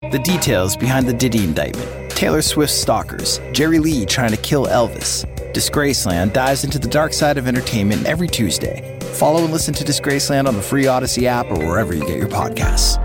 The details behind the Diddy indictment, Taylor Swift's stalkers, Jerry Lee trying to kill Elvis. Disgraceland dives into the dark side of entertainment every Tuesday. Follow and listen to Disgraceland on the free Odyssey app or wherever you get your podcasts.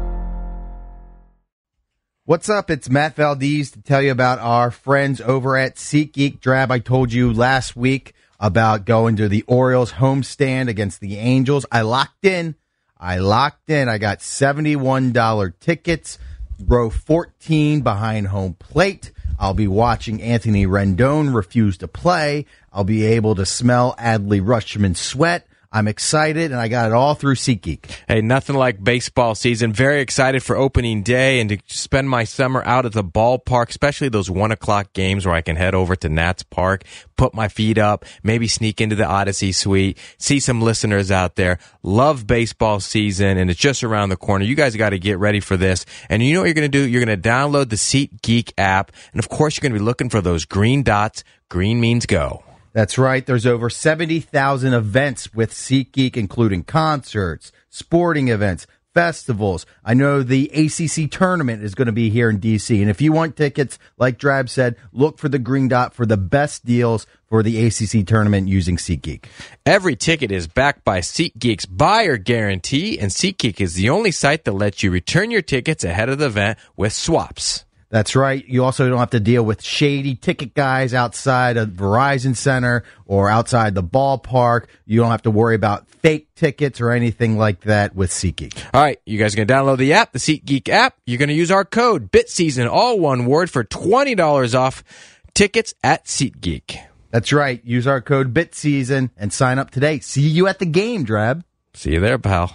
What's up? It's Matt Valdez to tell you about our friends over at SeatGeek. Drab, I told you last week about going to the Orioles homestand against the Angels. I locked in. I got $71 tickets, row 14 behind home plate. I'll be watching Anthony Rendon refuse to play. I'll be able to smell Adley Rutschman's sweat. I'm excited, and I got it all through SeatGeek. Hey, nothing like baseball season. Very excited for opening day and to spend my summer out at the ballpark, especially those 1 o'clock games where I can head over to Nats Park, put my feet up, maybe sneak into the Odyssey suite, see some listeners out there. Love baseball season, and it's just around the corner. You guys got to get ready for this. And you know what you're going to do? You're going to download the SeatGeek app, and of course, you're going to be looking for those green dots. Green means go. That's right. There's over 70,000 events with SeatGeek, including concerts, sporting events, festivals. I know the ACC tournament is going to be here in D.C., and if you want tickets, like Drab said, look for the green dot for the best deals for the ACC tournament using SeatGeek. Every ticket is backed by SeatGeek's buyer guarantee, and SeatGeek is the only site that lets you return your tickets ahead of the event with swaps. That's right. You also don't have to deal with shady ticket guys outside of Verizon Center or outside the ballpark. You don't have to worry about fake tickets or anything like that with SeatGeek. All right, you guys are going to download the app, the SeatGeek app. You're going to use our code BITSEASON, all one word, for $20 off tickets at SeatGeek. That's right. Use our code BITSEASON and sign up today. See you at the game, Drab. See you there, pal.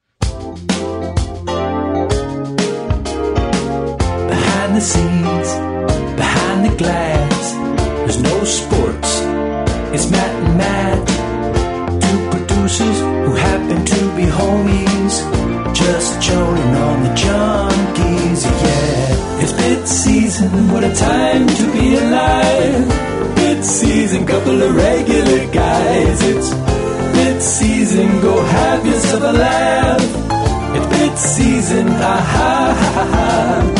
Behind the scenes, behind the glass, there's no sports. It's Matt and Matt, two producers who happen to be homies, just joining on the junkies, yeah. It's bit season, what a time to be alive. Bit season, couple of regular guys. It's bit season, go have yourself a laugh. It's bit season, ha ha ha ha.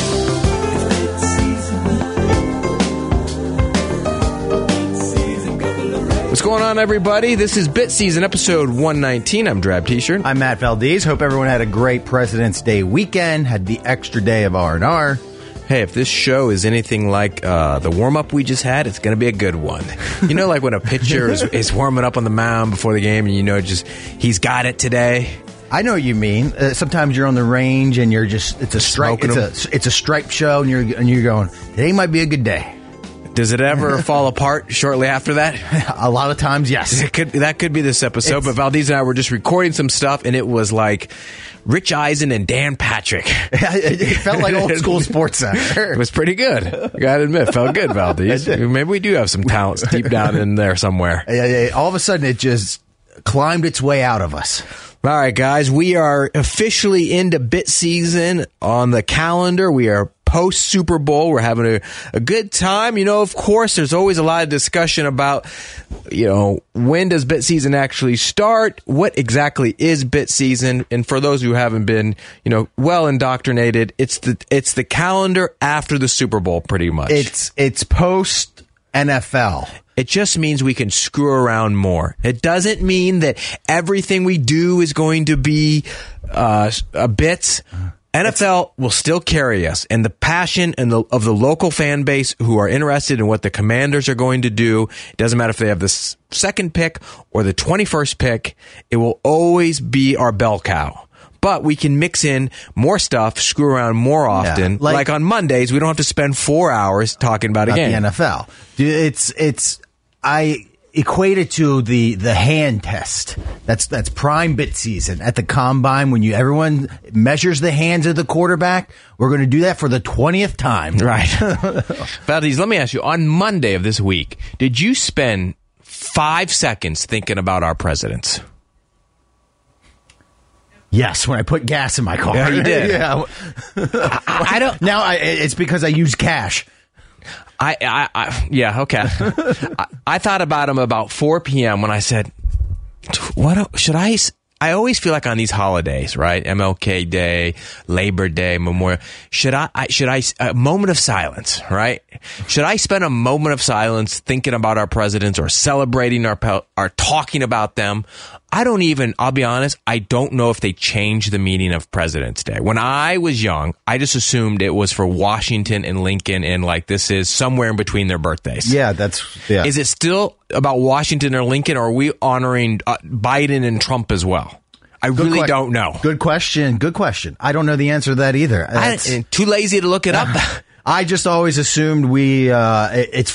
What's going on, everybody? This is Bit Season, episode 119. I'm Drab T-shirt. I'm Matt Valdez. Hope everyone had a great President's Day weekend, had the extra day of R&R. Hey, if this show is anything like the warm-up we just had, it's going to be a good one. You know, like when a pitcher is warming up on the mound before the game and you know just he's got it today. I know what you mean. Sometimes you're on the range and you're just, it's a strike, it's a stripe show and you're going, today might be a good day. Does it ever fall apart shortly after that? A lot of times, yes. That could be this episode, but Valdez and I were just recording some stuff, and it was like Rich Eisen and Dan Patrick. It felt like old school Sports Center. It was pretty good. I gotta admit, felt good, Valdez. Maybe we do have some talents deep down in there somewhere. All of a sudden, it just climbed its way out of us. All right, guys, we are officially into Bit Season on the calendar. We are post Super Bowl. We're having a good time. You know, of course, there's always a lot of discussion about, you know, when does Bit Season actually start? What exactly is Bit Season? And for those who haven't been, you know, well indoctrinated, it's the calendar after the Super Bowl, pretty much. It's post NFL. It just means we can screw around more. It doesn't mean that everything we do is going to be a bit. NFL will still carry us, and the passion of the local fan base who are interested in what the Commanders are going to do. It doesn't matter if they have the second pick or the 21st pick. It will always be our bell cow. But we can mix in more stuff, screw around more often. Yeah, like on Mondays, we don't have to spend 4 hours talking about a game. The NFL. I equate it to the hand test. That's prime Bit Season at the combine when everyone measures the hands of the quarterback. We're going to do that for the 20th time. Right. Valdez, let me ask you, on Monday of this week, did you spend 5 seconds thinking about our presidents? Yes, when I put gas in my car. Yeah, you did. Yeah. I don't. Now it's because I use cash. Yeah, okay. I thought about him about 4 p.m. when I said, "What should I I always feel like on these holidays, right? MLK Day, Labor Day, Memorial. Should I a moment of silence, right? Should I spend a moment of silence thinking about our presidents or celebrating our talking about them? I'll be honest, I don't know if they changed the meaning of President's Day. When I was young, I just assumed it was for Washington and Lincoln, and like this is somewhere in between their birthdays. Yeah, yeah. Is it still about Washington or Lincoln, or are we honoring Biden and Trump as well? I really don't know. Good question. I don't know the answer to that either. Too lazy to look it up. I just always assumed it's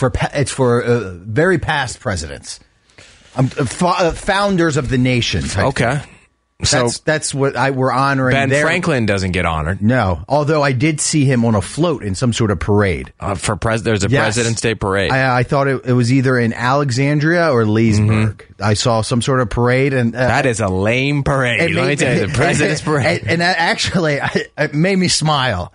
for very past presidents, founders of the nation. Okay. So that's what we're honoring. Ben Franklin doesn't get honored. No, although I did see him on a float in some sort of parade. There's a President's Day parade. I thought it was either in Alexandria or Leesburg. Mm-hmm. I saw some sort of parade, and that is a lame parade. Let me tell you, the President's parade. And that actually it made me smile.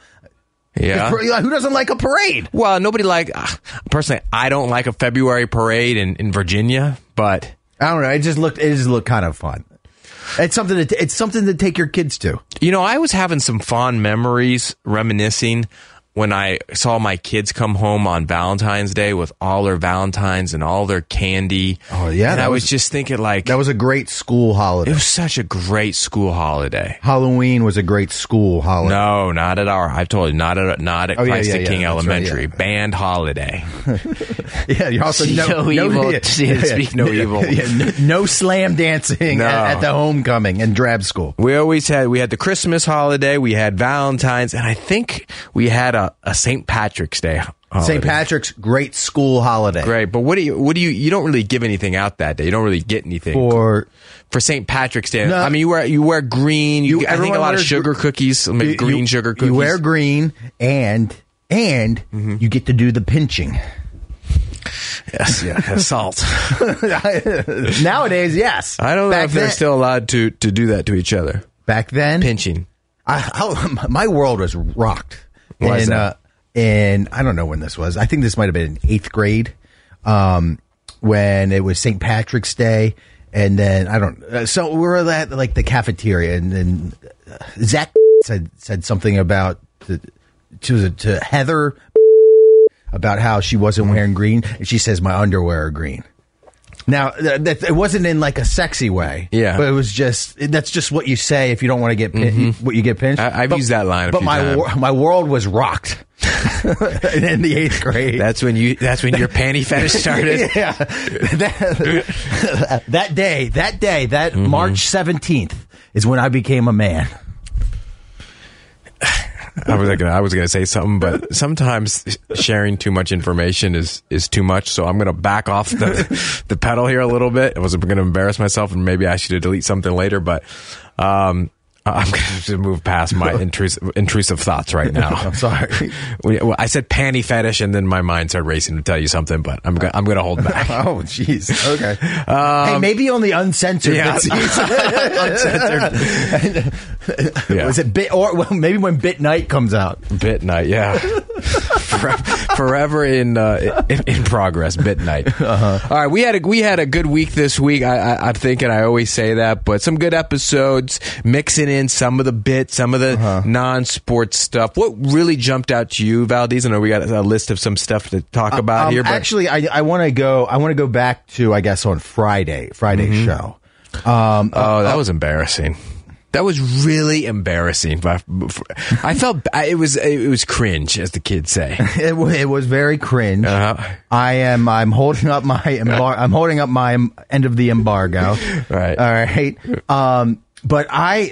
Yeah. Who doesn't like a parade? Well, nobody personally, I don't like a February parade in Virginia, but I don't know. It just looked kind of fun. It's something to take your kids to. You know, I was having some fond memories reminiscing when I saw my kids come home on Valentine's Day with all their Valentines and all their candy. Oh, yeah. And I was just thinking, like, that was a great school holiday. It was such a great school holiday. Halloween was a great school holiday. No, not at I've told you, not at Christ the King Elementary. Right, Banned holiday. Yeah, you also no evil. Speak no evil. No slam dancing at the homecoming and drab school. We had the Christmas holiday, we had Valentine's, and I think we had a St. Patrick's Day holiday. St. Patrick's, great school holiday. Great, but what do you don't really give anything out that day. You don't really get anything for St. Patrick's Day. No. I mean, you wear green. I think a lot of sugar cookies, green sugar cookies. You wear green, and you get to do the pinching. Yes, yeah, salt. Nowadays, yes. I don't know if they're still allowed to do that to each other. Back then, pinching. My world was rocked. Why is that? And I don't know when this was. I think this might have been in 8th grade, when it was St. Patrick's Day, and then so we were at like the cafeteria, and then Zach said something about to Heather about how she wasn't wearing green, and she says my underwear are green. Now, it wasn't in like a sexy way, but it was that's just what you say if you don't want to get what you get pinched. I've used that line a few times. But my world was rocked in the 8th grade. That's when your panty fetish started. Yeah, that day, March 17th is when I became a man. I was gonna say something, but sometimes sharing too much information is too much. So I'm gonna back off the pedal here a little bit. I wasn't gonna embarrass myself, and maybe I should delete something later. But I'm gonna just move past my intrusive thoughts right now. I'm sorry. I said panty fetish, and then my mind started racing to tell you something, but I'm gonna hold back. Oh, jeez. Okay. Hey, maybe only uncensored. Yeah, uncensored. Yeah. Was it maybe when Bit Night comes out? Bit Night, yeah. Forever in progress. Bit Night. All right, we had a good week this week. I'm thinking I always say that, but some good episodes, mixing in some of the bits, some of the non-sports stuff. What really jumped out to you, Valdez? I know we got a list of some stuff to talk about here. But actually, I want to go back to, I guess, on Friday's show. That was embarrassing. That was really embarrassing. I felt it was cringe, as the kids say. It was very cringe. I'm holding up my end of the embargo. Right. All right. But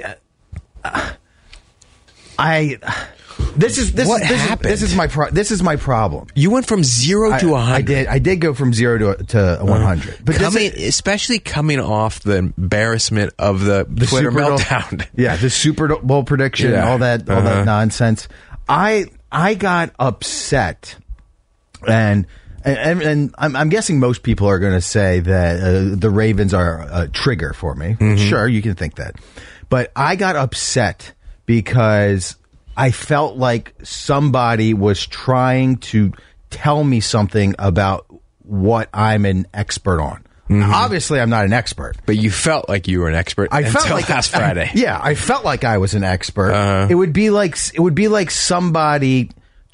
this is my problem. You went from 0 to 100. I did go from 0 to 100. But especially coming off the embarrassment of the Twitter meltdown. Yeah, the Super Bowl prediction, all that nonsense. I got upset, and I'm guessing most people are going to say that the Ravens are a trigger for me. Sure, you can think that, but I got upset because I felt like somebody was trying to tell me something about what I'm an expert on. Obviously, I'm not an expert. But you felt like you were an expert until last Friday. Yeah, I felt like I was an expert. It would be like somebody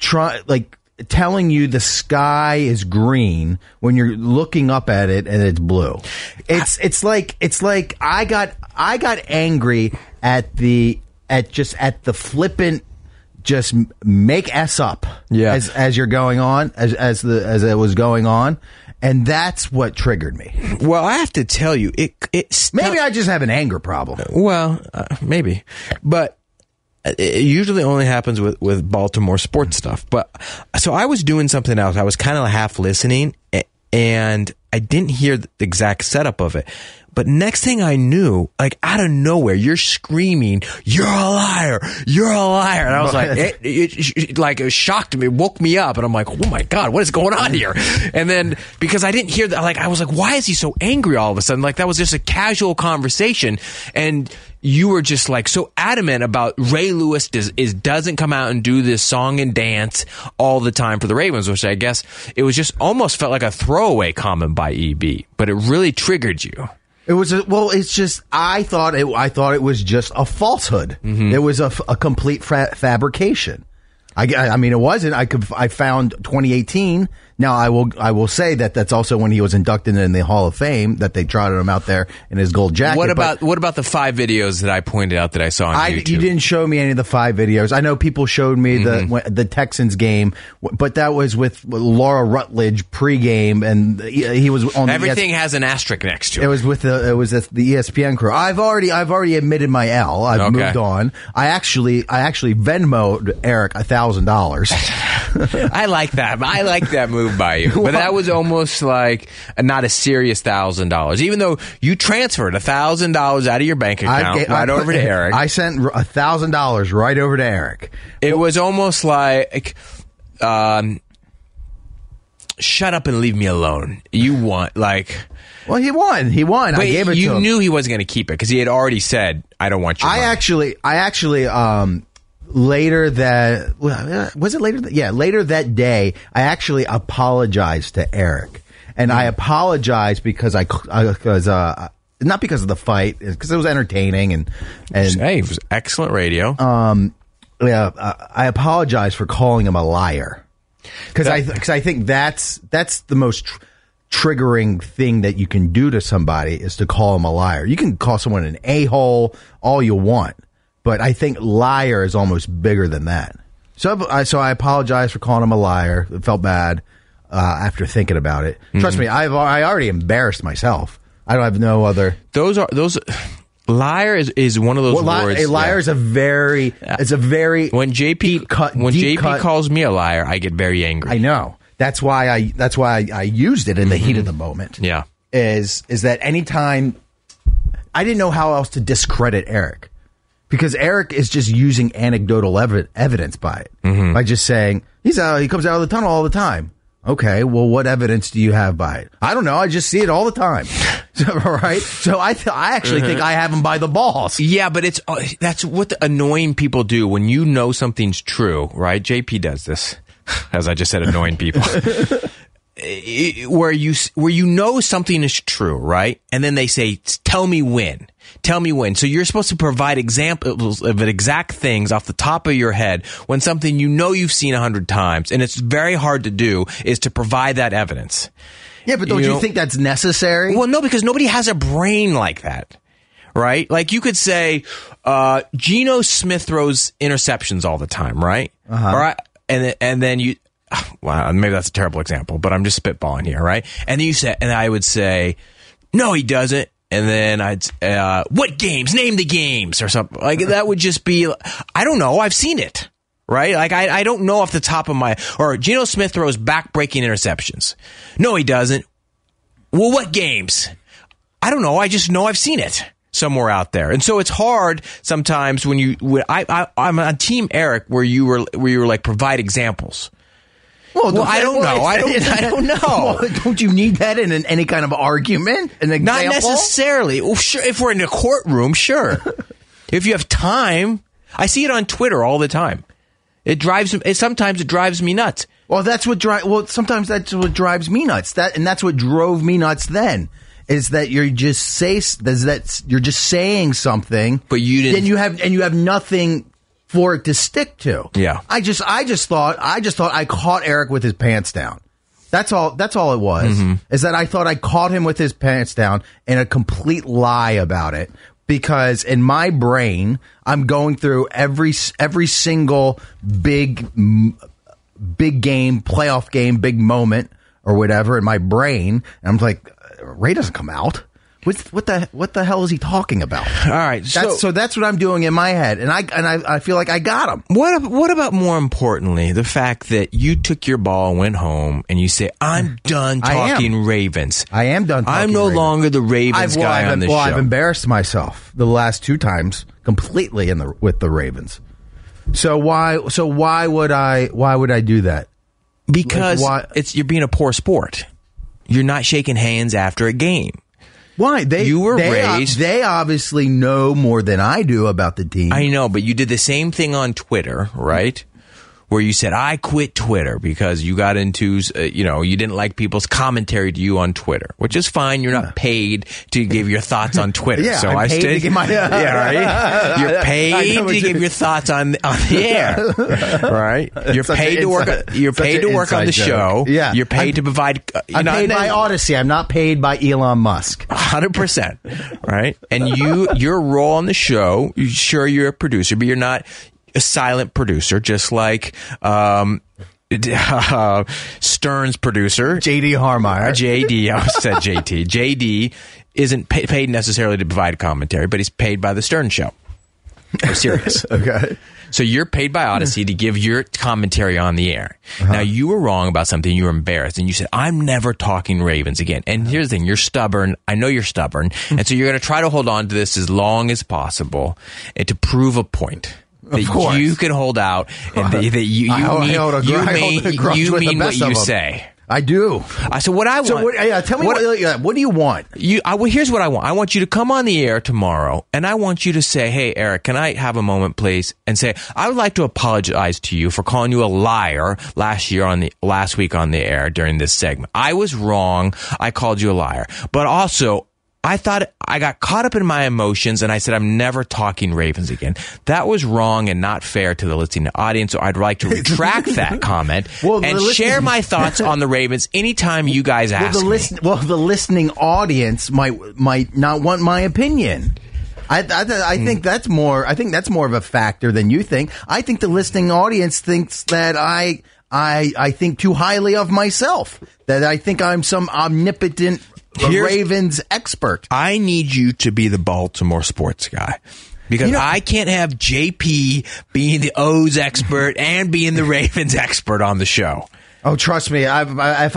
telling you the sky is green when you're looking up at it and it's blue. It's like I got angry at the flippant just make S up as you're going on as it was going on. And that's what triggered me. Well, I have to tell you, maybe I just have an anger problem. Well, maybe, but it usually only happens with Baltimore sports stuff. But so I was doing something else. I was kind of half listening, and I didn't hear the exact setup of it. But next thing I knew, like out of nowhere, you're screaming, "You're a liar! You're a liar!" And I was like, it shocked me, woke me up, and I'm like, "Oh my God, what is going on here?" And then because I didn't hear that, like I was like, "Why is he so angry all of a sudden?" Like that was just a casual conversation, and you were just like so adamant about Ray Lewis doesn't come out and do this song and dance all the time for the Ravens, which I guess it was just almost felt like a throwaway comment by EB, but it really triggered you. It was it's just I thought it was just a falsehood. It was a complete fabrication. I mean, it wasn't. I found 2018. Now I will say that's also when he was inducted in the Hall of Fame, that they trotted him out there in his gold jacket. What about the 5 videos that I pointed out that I saw on YouTube? You didn't show me any of the 5 videos. I know people showed me the Texans game, but that was with Laura Rutledge pregame, and he was on. Everything has an asterisk next to it. It was with the ESPN crew. I've already admitted my L. I've moved on. I actually Venmo'd Eric $1,000. I like that. I like that move by you, but that was almost like not a serious $1,000, even though you transferred $1,000 out of your bank account over to Eric. I sent $1,000 right over to Eric. It was almost like, shut up and leave me alone. You want Well, he won. But I gave it to him. You knew he wasn't going to keep it because he had already said, "I don't want your money." I actually later that later that day, I actually apologized to Eric, and I apologized because not because of the fight, because it was entertaining and hey, it was excellent radio. I apologized for calling him a liar because I think that's the most triggering thing that you can do to somebody is to call them a liar. You can call someone an a-hole all you want, but I think liar is almost bigger than that. So I apologize for calling him a liar. It felt bad after thinking about it. Trust me, I already embarrassed myself. I don't have no other. Those liar is one of those words. A liar is a very when JP calls me a liar, I get very angry. I know. That's why I used it in the heat of the moment. Yeah. Is that anytime I didn't know how else to discredit Eric, because Eric is just using anecdotal evidence by it, by just saying he comes out of the tunnel all the time. Okay, well, what evidence do you have by it? I don't know. I just see it all the time. Right? So I actually think I have him by the balls. Yeah, but that's what the annoying people do when you know something's true, right? JP does this, as I just said, annoying people. Where you know something is true, right? And then they say, "Tell me when." Tell me when. So you're supposed to provide examples of exact things off the top of your head when something you know you've seen 100 times, and it's very hard to do, is to provide that evidence. Yeah, but don't you think that's necessary? Well, no, because nobody has a brain like that, right? Like you could say, Geno Smith throws interceptions all the time, right? All right, and then you. Well, maybe that's a terrible example, but I'm just spitballing here, right? And then I would say, no, he doesn't. And then I'd, what games? Name the games or something. Like that would just be, I don't know. I've seen it, right? Like I don't know off the top of or Geno Smith throws back-breaking interceptions. No, he doesn't. Well, what games? I don't know. I just know I've seen it somewhere out there. And so it's hard sometimes when I'm on Team Eric where you were like, provide examples. Well, I don't know. I don't know. Well, don't you need that in any kind of argument? An example? Not necessarily. Well, sure, if we're in a courtroom, sure. If you have time, I see it on Twitter all the time. Sometimes it drives me nuts. Well, sometimes that's what drives me nuts. That's what drove me nuts then. is that you're just saying something, But you didn't. and you have nothing for it to stick to. Yeah. I just thought I caught Eric with his pants down. That's all it was. Is that I thought I caught him with his pants down and a complete lie about it. Because in my brain, I'm going through every single big game, playoff game, big moment or whatever in my brain, and I'm like, Ray doesn't come out. What the hell is he talking about? All right, so that's what I'm doing in my head, and I feel like I got him. What about more importantly, the fact that you took your ball and went home and you say, I'm done talking Ravens. I am done talking I'm no Ravens. longer the Ravens guy on the show. I've embarrassed myself the last 2 times completely with the Ravens. So why would I do that? Because Like, you're being a poor sport. You're not shaking hands after a game. Why? You were raised. They obviously know more than I do about the team. I know, but you did the same thing on Twitter, right? Where you said, I quit Twitter because you got into, you didn't like people's commentary to you on Twitter, which is fine. You're not paid to give your thoughts on Twitter. Yeah, so I'm paid to give my right? You're paid to give your thoughts on the air, right? You're paid to work. You're paid to work on the show. Yeah, you're paid to provide. I'm paid by Odyssey. I'm not paid by Elon Musk. 100%, right? And your role on the show. Sure, you're a producer, but you're not a silent producer, just like Stern's producer, J.D. Harmeyer. JD, I said JT. JD isn't paid necessarily to provide commentary, but he's paid by the Stern Show. Or Sirius. Okay. So you're paid by Odyssey to give your commentary on the air. Now, you were wrong about something. You were embarrassed. And you said, I'm never talking Ravens again. And here's the thing. You're stubborn. I know you're stubborn. And so you're going to try to hold on to this as long as possible and to prove a point. That you can hold out, and that you mean what you say. I do. So what I want. So tell me what do you want? Here's what I want. I want you to come on the air tomorrow, and I want you to say, "Hey, Eric, can I have a moment, please?" And say, "I would like to apologize to you for calling you a liar last week on the air during this segment. I was wrong. I called you a liar, but also." I thought I got caught up in my emotions and I said, I'm never talking Ravens again. That was wrong and not fair to the listening audience. So I'd like to retract that comment and share my thoughts on the Ravens anytime you guys ask me. The listening audience might not want my opinion. I think that's more. I think that's more of a factor than you think. I think the listening audience thinks that I think too highly of myself. That I think I'm some omnipotent Ravens expert. I need you to be the Baltimore sports guy. Because I can't have JP being the O's expert and being the Ravens expert on the show. Oh, trust me. No.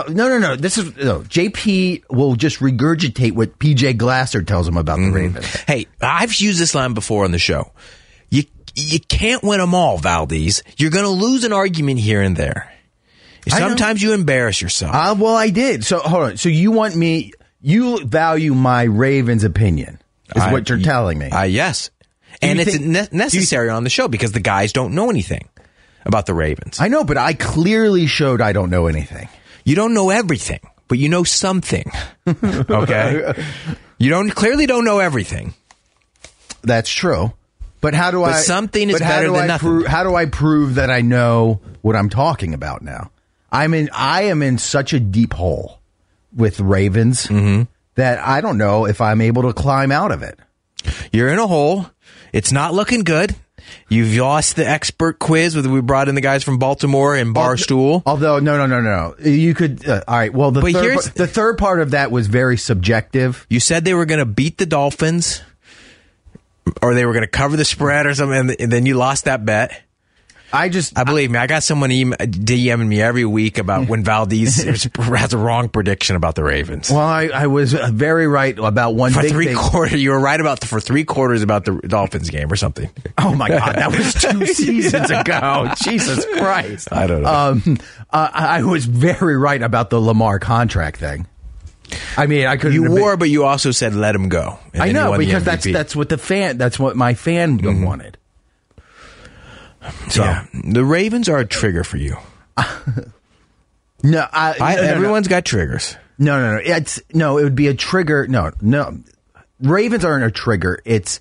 JP will just regurgitate what PJ Glasser tells him about the Ravens. Hey, I've used this line before on the show. You can't win them all, Valdez. You're going to lose an argument here and there. Sometimes you embarrass yourself. Well, I did. So hold on. So you value my Ravens opinion, is what you're telling me. Yes. And it's necessary on the show because the guys don't know anything about the Ravens. I know, but I clearly showed I don't know anything. You don't know everything, but you know something. Okay? You clearly don't know everything. That's true. But how do something is better than nothing. How do I prove that I know what I'm talking about now? I am in such a deep hole with Ravens that I don't know if I'm able to climb out of it. You're in a hole. It's not looking good. You've lost the expert quiz we brought in the guys from Baltimore and Barstool. Although, no. You could, all right. Well, the third part of that was very subjective. You said they were going to beat the Dolphins or they were going to cover the spread or something, and then you lost that bet. I believe me. I got someone DMing me every week about when Valdez has a wrong prediction about the Ravens. Well, I was very right about one big thing. You were right for 3 quarters about the Dolphins game or something. Oh my God, that was 2 seasons ago. Jesus Christ! I don't know. I was very right about the Lamar contract thing. I mean, I couldn't. You were, but you also said let him go. I know because that's what my fan wanted. So the Ravens are a trigger for you. No, everyone's got triggers. No. It would be a trigger. No. Ravens aren't a trigger. It's.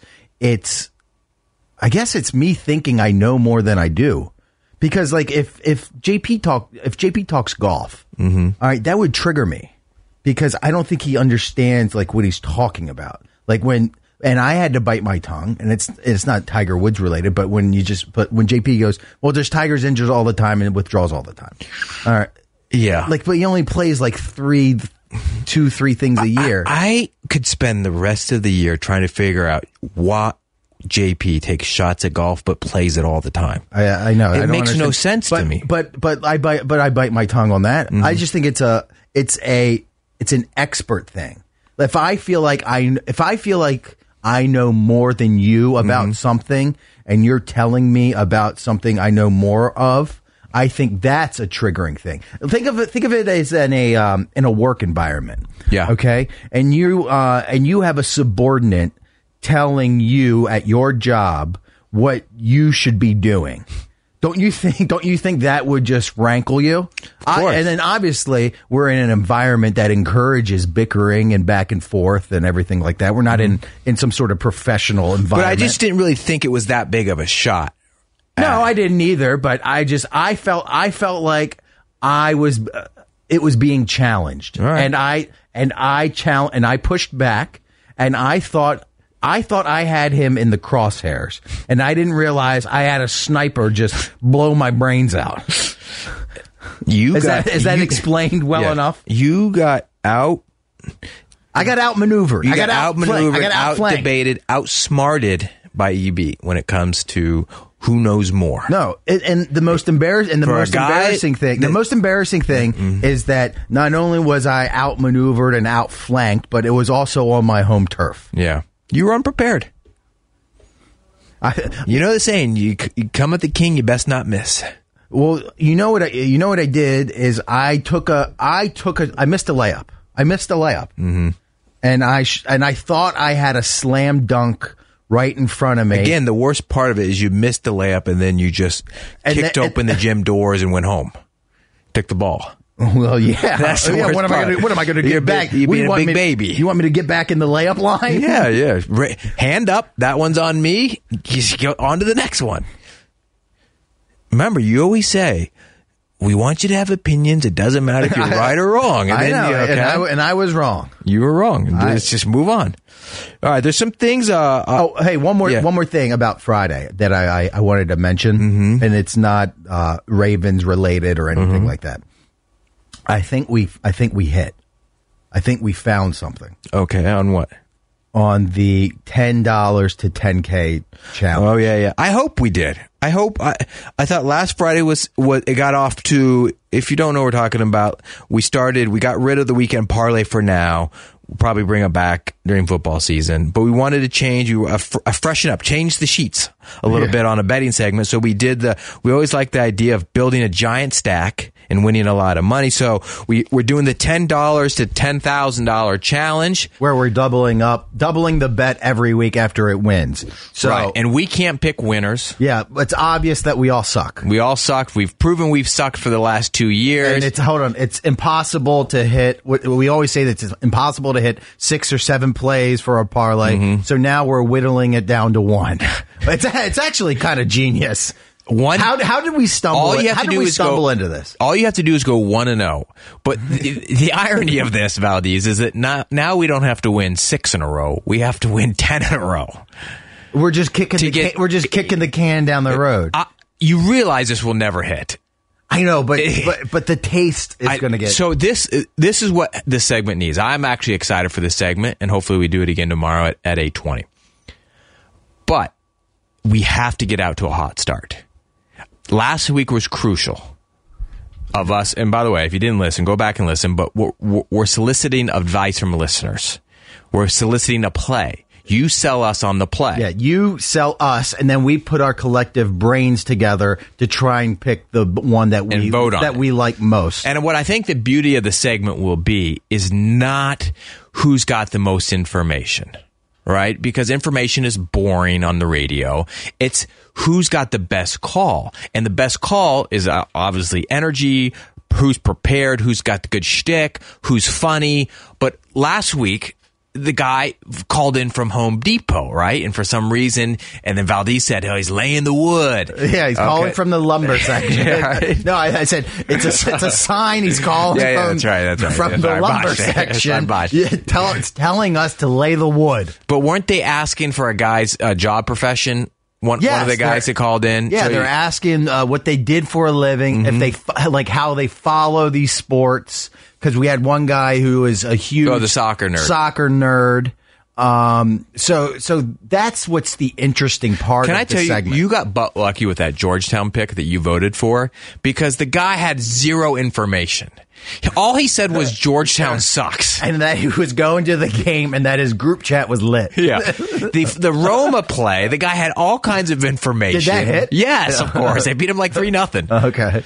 I guess it's me thinking I know more than I do, because like if JP talks golf, all right, that would trigger me, because I don't think he understands like what he's talking about. Like and I had to bite my tongue, and it's not Tiger Woods related, but when JP goes, well, there's Tiger's injuries all the time and withdrawals all the time. All right. Yeah. Like, but he only plays like 3 things a year. I could spend the rest of the year trying to figure out what JP takes shots at golf but plays it all the time. I know. It makes no sense to me. But I bite my tongue on that. I just think it's an expert thing. If I feel like I know more than you about something, and you're telling me about something I know more of, I think that's a triggering thing. Think of it as in a work environment. Yeah. Okay. And you have a subordinate telling you at your job what you should be doing. Don't you think that would just rankle you? Of course. And then obviously we're in an environment that encourages bickering and back and forth and everything like that. We're not in some sort of professional environment. But I just didn't really think it was that big of a shot. No, I didn't either. But I felt like it was being challenged, right. and I pushed back, and I thought I had him in the crosshairs, and I didn't realize I had a sniper just blow my brains out. Is that explained well enough? You got out. I got outmaneuvered. I got outmaneuvered, outdebated, outsmarted by EB when it comes to who knows more. No, and the most embarrassing thing is that not only was I outmaneuvered and outflanked, but it was also on my home turf. Yeah, you were unprepared. You know the saying: you come at the king, you best not miss. Well, you know what I did is I missed a layup. Mm-hmm. And I thought I had a slam dunk right in front of me. Again, the worst part of it is you missed the layup and then you just kicked open the gym doors and went home. Took the ball. Well, yeah. That's the worst part. What am I going to get back? You're being a big baby. You want me to get back in the layup line? Yeah. Hand up. That one's on me. You go on to the next one. Remember, you always say, we want you to have opinions. It doesn't matter if you're right or wrong. And I know, and I was wrong. You were wrong. Let's just move on. All right, there's some things. Hey, one more thing about Friday that I wanted to mention, and it's not Ravens related or anything like that. I think we hit. I think we found something. Okay, on what? On the $10 to 10K challenge. Oh yeah. I hope we did. I thought last Friday was what it got off to. If you don't know what we're talking about, we got rid of the weekend parlay for now. We'll probably bring it back during football season, but we wanted to change, freshen up, change the sheets a little bit on a betting segment. So we always like the idea of building a giant stack and winning a lot of money. So we're doing the $10 to $10,000 challenge, where we're doubling the bet every week after it wins. So, right. And we can't pick winners. Yeah, it's obvious that we all suck. We all suck. We've proven we've sucked for the last 2 years. And it's impossible to hit. We always say that it's impossible to hit 6 or 7 plays for a parlay. So now we're whittling it down to 1. It's actually kind of genius. How did we stumble? Into this? All you have to do is go 1-0. But the irony of this, Valdez, is that now we don't have to win 6 in a row. We have to win 10 in a row. We're just kicking the can down the road. You realize this will never hit. I know, but the taste is going to get. So this is what this segment needs. I'm actually excited for this segment, and hopefully we do it again tomorrow at 8:20. But we have to get out to a hot start. Last week was crucial of us. And by the way, if you didn't listen, go back and listen. But we're soliciting advice from listeners. We're soliciting a play. You sell us on the play. Yeah, you sell us, and then we put our collective brains together to try and pick the one that we like most. And what I think the beauty of the segment will be is not who's got the most information. Right? Because information is boring on the radio. It's who's got the best call. And the best call is obviously energy, who's prepared, who's got the good shtick, who's funny. But last week, the guy called in from Home Depot, right? And for some reason, and then Valdez said, "Oh, he's laying the wood." Yeah, he's calling from the lumber section. Yeah, right. No, I said it's a sign he's calling from. That's right. From the lumber section. It's telling us to lay the wood. But weren't they asking for a guy's job profession? One of the guys that called in. Yeah, they're asking what they did for a living, if they how they follow these sports. Because we had one guy who is a huge the soccer nerd. So that's what's the interesting part. Can of I tell you, segment. you got butt lucky with that Georgetown pick that you voted for because the guy had zero information. All he said was Georgetown sucks, and that he was going to the game, and that his group chat was lit. Yeah, the Roma play, the guy had all kinds of information. Did that hit? Yes, of course. They beat him like 3-0. Okay.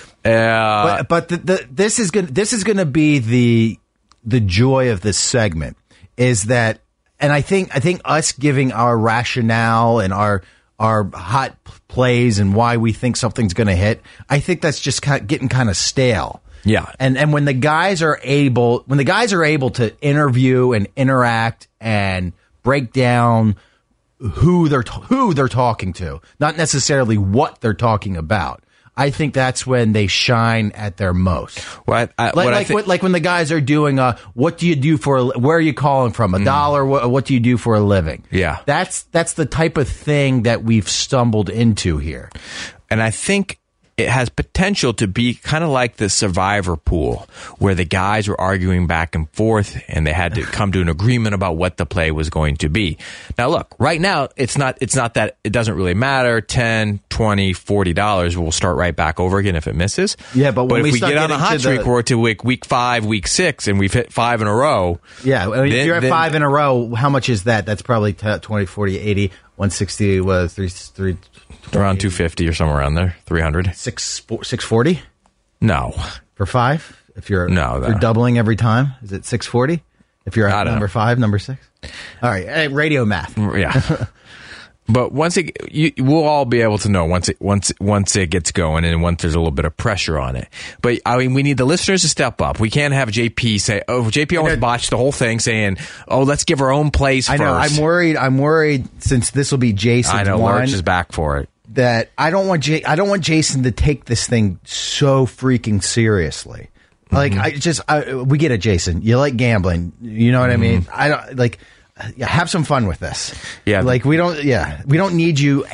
But this is going to be the joy of this segment is that, and I think us giving our rationale and our hot plays and why we think something's going to hit, I think that's just getting kind of stale. Yeah. And when the guys are able to interview and interact and break down who they're talking to, not necessarily what they're talking about, I think that's when they shine at their most. Like when the guys are doing what do you do where are you calling from? $1? What do you do for a living? Yeah. That's the type of thing that we've stumbled into here. And I think it has potential to be kind of like the Survivor pool, where the guys were arguing back and forth and they had to come to an agreement about what the play was going to be. Now, look, right now, it's not that it doesn't really matter. $10, $20, $40 will start right back over again if it misses. Yeah, but if we get on a hot streak, we're to week 5, week 6, and we've hit 5 in a row. Yeah, if you're at 5 in a row, how much is that? That's probably 20, 40, 80, 160, was 3 around 250 or somewhere around there. 300. 640? No. For 5? If you're you're doubling every time, is it 640? If you're at number 5, number 6? All right, hey, radio math. Yeah. But we'll all be able to know once it gets going and once there's a little bit of pressure on it. But I mean, we need the listeners to step up. We can't have JP say, JP almost botched the whole thing saying, let's give our own plays first. I know. I'm worried since this will be Jason's I know, one. Lurch is back for it. That I don't want Jason to take this thing so freaking seriously. Like we get it, Jason. You like gambling. You know what I mean? I don't like. Have some fun with this. Yeah, like we don't need you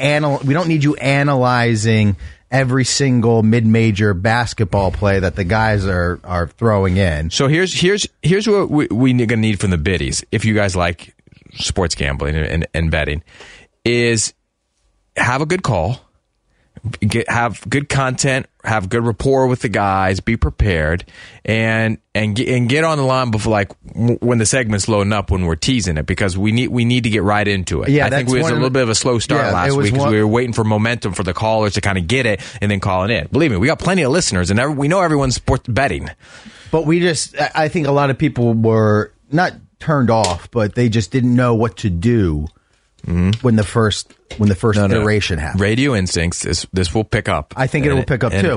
analyzing every single mid-major basketball play that the guys are throwing in. So here's what we're gonna need from the biddies. If you guys like sports gambling and betting, is have a good call, have good content, have good rapport with the guys, be prepared, and get on the line before, like, when the segment's loading up, when we're teasing it, because we need to get right into it. Yeah, I think we was a little bit of a slow start last week because we were waiting for momentum for the callers to kind of get it and then calling in. Believe me, we got plenty of listeners, and we know everyone's sports betting. But I think a lot of people were not turned off, but they just didn't know what to do. When the first iteration happened. Radio instincts. This will pick up. I think it will pick up too.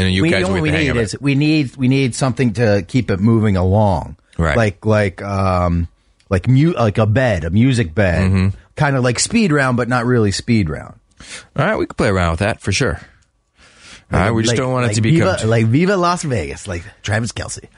We need something to keep it moving along. Right. Like a music bed, kind of like speed round, but not really speed round. All right, we can play around with that for sure. All right, we just don't want it to be like Viva Las Vegas, like Travis Kelce.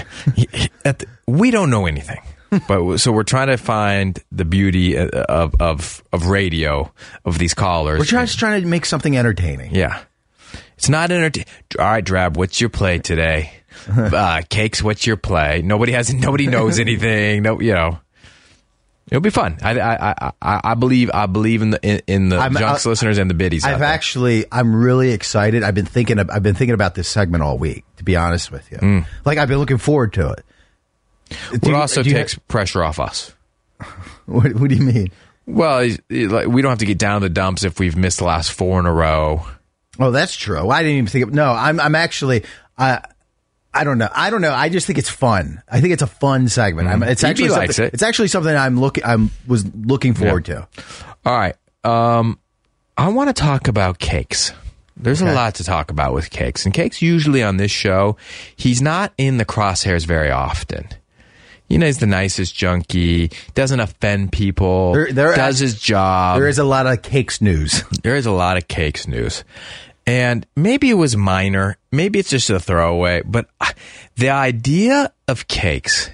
We don't know anything. But so we're trying to find the beauty of radio, of these callers. We're just trying to make something entertaining. Yeah. It's not entertaining. All right, Drab, what's your play today? Cakes, what's your play? Nobody knows anything. No, it'll be fun. I believe in the Junks listeners and the biddies. I'm really excited. I've been thinking about this segment all week, to be honest with you. Like, I've been looking forward to it. It also takes pressure off us. What do you mean? Well, we don't have to get down to the dumps if we've missed the last 4 in a row. Oh, that's true. I didn't even think of. No, I'm actually. I don't know. I just think it's fun. I think it's a fun segment. It's actually something I was looking forward to. All right. I want to talk about cakes. There's a lot to talk about with Cakes. And Cakes usually on this show, he's not in the crosshairs very often. You know, he's the nicest junkie, doesn't offend people, does his job. There is a lot of Cakes news. There is a lot of Cakes news. And maybe it was minor. Maybe it's just a throwaway. But the idea of Cakes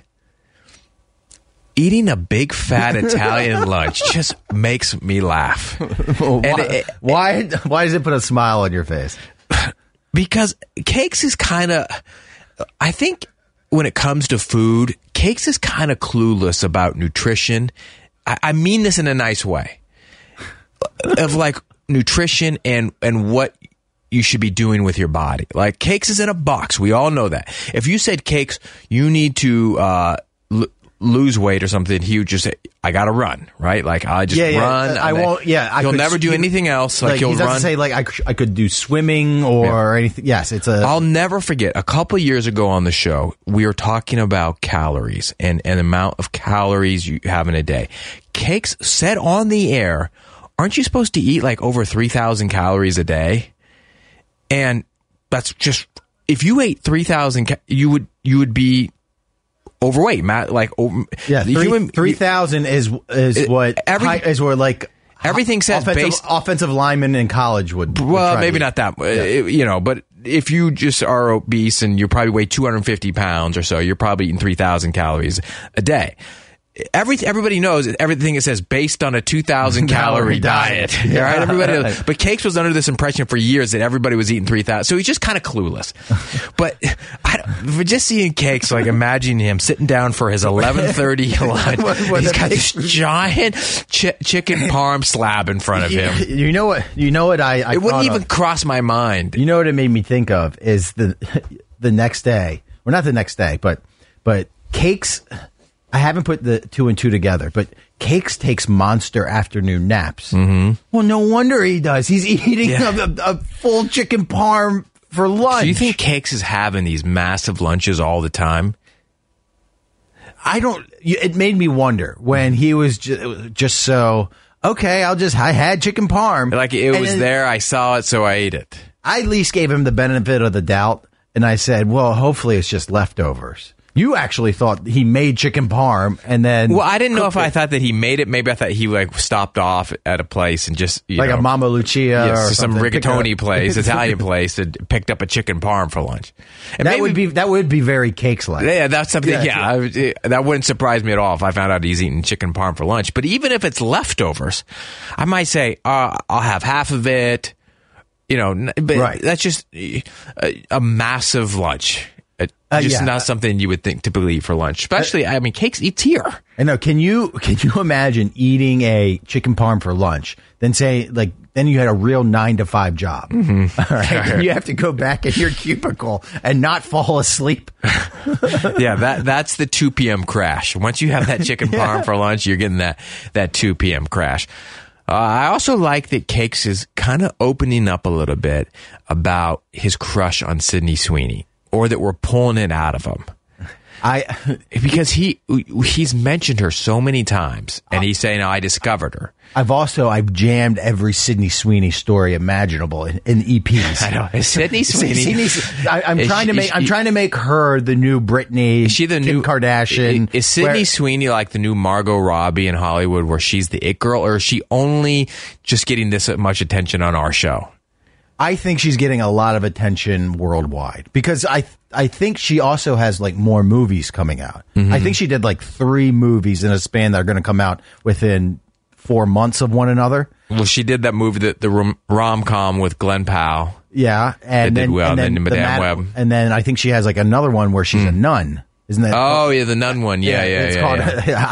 eating a big fat Italian lunch just makes me laugh. Well, why does it put a smile on your face? Because Cakes is kind of, I think when it comes to food, Cakes is kind of clueless about nutrition. I mean this in a nice way. Of like nutrition and what you should be doing with your body. Like Cakes is in a box. We all know that. If you said, Cakes, you need to lose weight or something, he would just say, I gotta run, right? Like I just run. I won't. Yeah, he'll never do anything else. Like he'll he doesn't run. say like I could do swimming or anything. Yes, it's a. I'll never forget. A couple years ago on the show, we were talking about calories and the amount of calories you have in a day. Cakes said on the air, "Aren't you supposed to eat like over 3,000 calories a day?" And that's just if you ate 3,000, you would be overweight, Matt. Like, yeah, 3,000 is what like everything says offensive linemen in college would. Well, maybe not that, you know, but if you just are obese and you probably weigh 250 pounds or so, you're probably eating 3,000 calories a day. Everybody knows everything it says based on a 2,000 calorie diet. Yeah. Right? Everybody knows. But Cakes was under this impression for years that everybody was eating 3,000. So he's just kind of clueless. But for just seeing Cakes, like imagining him sitting down for his 11:30 lunch. He's got this giant chicken parm slab in front of him. You know what I it wouldn't even cross my mind. You know what it made me think of is the next day. Well, not the next day, but Cakes. I haven't put the 2 and 2 together, but Cakes takes monster afternoon naps. Mm-hmm. Well, no wonder he does. He's eating a full chicken parm for lunch. Do you think Cakes is having these massive lunches all the time? I don't. It made me wonder when he was just so, okay, I had chicken parm. Like it was there, I saw it, so I ate it. I at least gave him the benefit of the doubt, and I said, well, hopefully it's just leftovers. You actually thought he made chicken parm and then... Well, I didn't know if I thought that he made it. Maybe I thought he like stopped off at a place and just... like a Mama Lucia or some rigatoni place, Italian place, and picked up a chicken parm for lunch. And that would be very Cakes-like. Yeah, that's something... Yeah, that wouldn't surprise me at all if I found out he's eating chicken parm for lunch. But even if it's leftovers, I might say, I'll have half of it. You know, but that's just a massive lunch. Not something you would think typically eat for lunch. Especially, I mean, Cakes eats here. I know. Can you imagine eating a chicken parm for lunch? Then then you had a real 9-to-5 job. Mm-hmm. All right. And you have to go back in your cubicle and not fall asleep. Yeah, that's the 2 p.m. crash. Once you have that chicken parm for lunch, you're getting that 2 p.m. crash. I also like that Cakes is kind of opening up a little bit about his crush on Sydney Sweeney. Or that we're pulling it out of him. Because he's mentioned her so many times, and he's saying, I discovered her. I've jammed every Sydney Sweeney story imaginable in EPs. I know. Sydney Sweeney. I'm trying to make her the new Britney. Is she the new Kardashian? Is Sydney Sweeney like the new Margot Robbie in Hollywood, where she's the it girl, or is she only just getting this much attention on our show? I think she's getting a lot of attention worldwide because I think she also has like more movies coming out. Mm-hmm. I think she did like 3 movies in a span that are going to come out within 4 months of one another. Well, she did that movie, the rom-com with Glenn Powell. Yeah. And did well, and then Madame Web. And then I think she has like another one where she's a nun. Isn't that? Oh, yeah, the nun one. Yeah. It's called.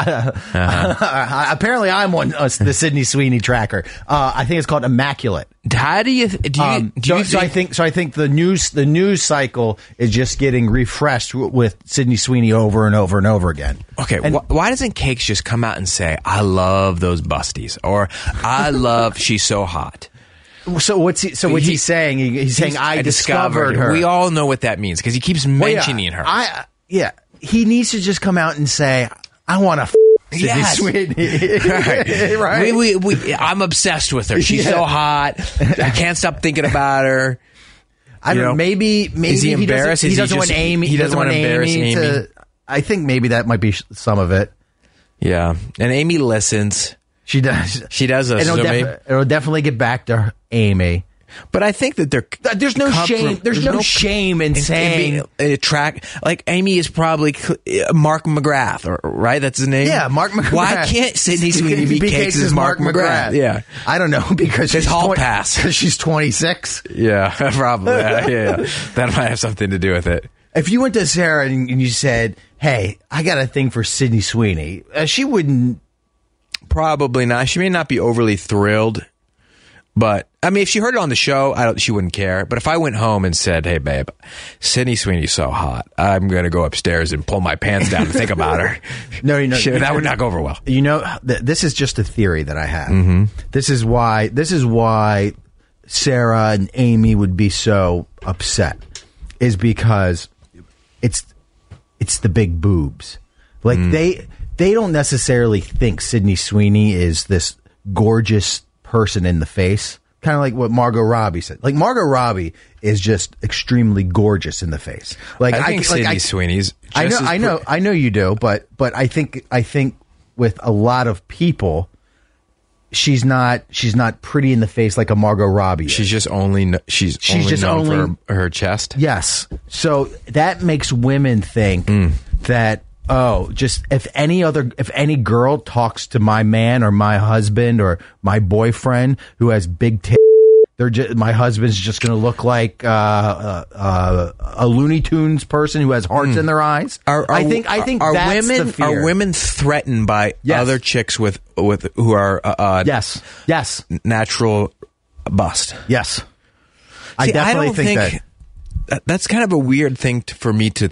Apparently, I'm on the Sydney Sweeney tracker. I think it's called Immaculate. How do you think? So I think the news cycle is just getting refreshed with Sydney Sweeney over and over and over again. Okay, why doesn't Cakes just come out and say, "I love those busties," or "I love she's so hot"? So what's he saying? He's saying I discovered her. We all know what that means because he keeps mentioning her. He needs to just come out and say, I want to Sydney Yes. Sweeney. Right. Right? I'm obsessed with her. She's so hot. I can't stop thinking about her. I don't know. Maybe is he embarrassed? He doesn't want Amy. He doesn't want to embarrass Amy. I think maybe that might be some of it. Yeah, and Amy listens. She does. She does listen. It'll definitely get back to Amy. But I think that there's no shame. There's no shame in saying like Amy is probably Mark McGrath, right? That's his name. Yeah, Mark McGrath. Why can't Sydney Sweeney be Cakes as Mark McGrath? Yeah, I don't know because his hall pass. Because she's 26. Yeah, probably. Yeah, that might have something to do with it. If you went to Sarah and you said, "Hey, I got a thing for Sydney Sweeney," she wouldn't. Probably not. She may not be overly thrilled, but I mean, if she heard it on the show, she wouldn't care. But if I went home and said, "Hey, babe, Sydney Sweeney's so hot, I'm going to go upstairs and pull my pants down and think about her," No, that would not go over well. You know, this is just a theory that I have. Mm-hmm. This is why Sarah and Amy would be so upset, is because it's the big boobs. Like they don't necessarily think Sydney Sweeney is this gorgeous person in the face. Kind of like what Margot Robbie said. Like Margot Robbie is just extremely gorgeous in the face. Like I think Sydney Sweeney's. I know you do, but I think with a lot of people, she's not pretty in the face like a Margot Robbie is. She's only known for her chest. Yes, so that makes women think that. Oh, just if any girl talks to my man or my husband or my boyfriend who has big titties, my husband's just going to look like a Looney Tunes person who has hearts in their eyes. I think that's the fear. Are women threatened by other chicks with who are yes natural bust? Yes, I definitely think that. That's kind of a weird thing for me to.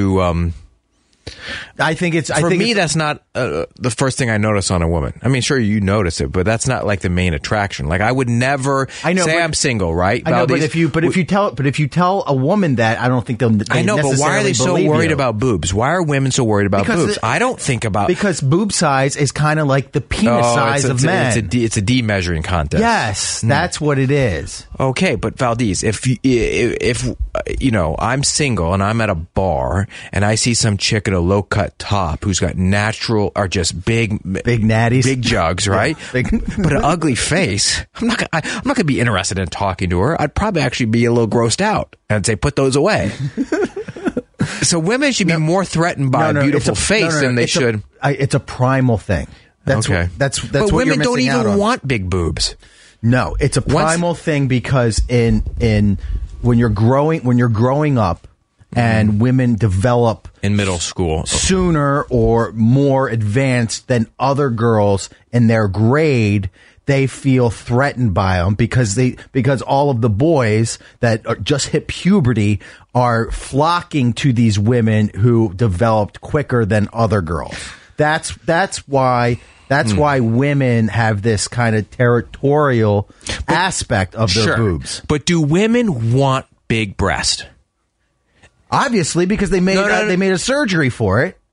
I think it's that's not the first thing I notice on a woman. I mean, sure, you notice it, but that's not like the main attraction. Like I would never say I'm single, right? I know, but if you tell a woman that, I don't think they'll. I know, but why are they so worried about boobs? Why are women so worried about boobs? I don't think about because boob size is kind of like the penis size of men. It's a de-measuring contest. Yes, that's what it is. Okay, but Valdez, if you know I'm single and I'm at a bar and I see some chick in a low cut top who's got natural or just big natties, big jugs, right? But an ugly face. I'm not gonna be interested in talking to her. I'd probably actually be a little grossed out and say, put those away. So women should be more threatened by a beautiful face than they should. It's a primal thing. That's okay. That's but what women you're don't missing out even on. want big boobs. No, it's a primal thing because in when you're growing up and women develop in middle school sooner or more advanced than other girls in their grade, they feel threatened by them because all of the boys that just hit puberty are flocking to these women who developed quicker than other girls. That's why women have this kind of territorial aspect of their boobs. But do women want big breast? Obviously, because they made a surgery for it.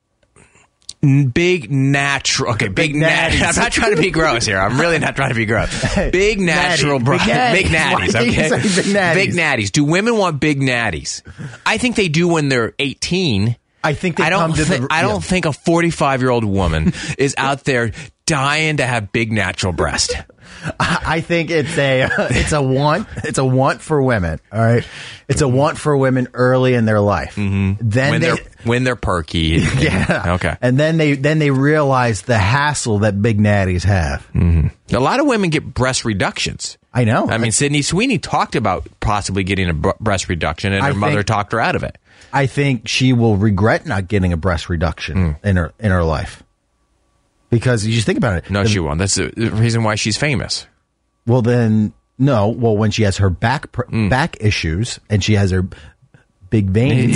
Big natural. Okay, big natties. I'm not trying to be gross here. I'm really not trying to be gross. Big natural breasts. Big natties. Okay. Big natties. Do women want big natties? I think they do when they're 18. I think they I don't think a 45-year-old woman is out there dying to have big natural breast. I think it's a want for women. All right, it's a want for women early in their life. Mm-hmm. Then when they're perky. Yeah. Okay. And then they realize the hassle that big natties have. Mm-hmm. A lot of women get breast reductions. I know. I mean, Sydney Sweeney talked about possibly getting a breast reduction, and her mother talked her out of it. I think she will regret not getting a breast reduction in her life. Because you just think about it. No, she won't. That's the reason why she's famous. Well, then, no. Well, when she has her back issues and she has her big veins.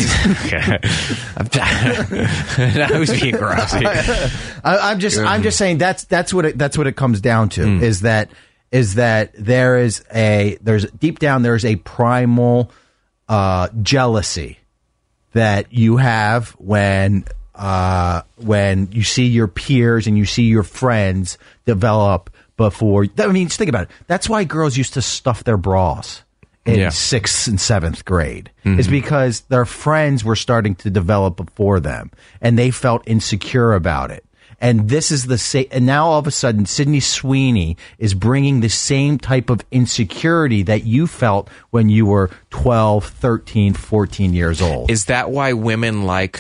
I was being gross. I'm just saying that's what it comes down to is that there's deep down there's a primal jealousy that you have when when you see your peers and you see your friends develop before. I mean, just think about it. That's why girls used to stuff their bras in 6th and 7th grade. Is because their friends were starting to develop before them, and they felt insecure about it. And this is the same. And now all of a sudden, Sydney Sweeney is bringing the same type of insecurity that you felt when you were 12, 13, 14 years old. Is that why women like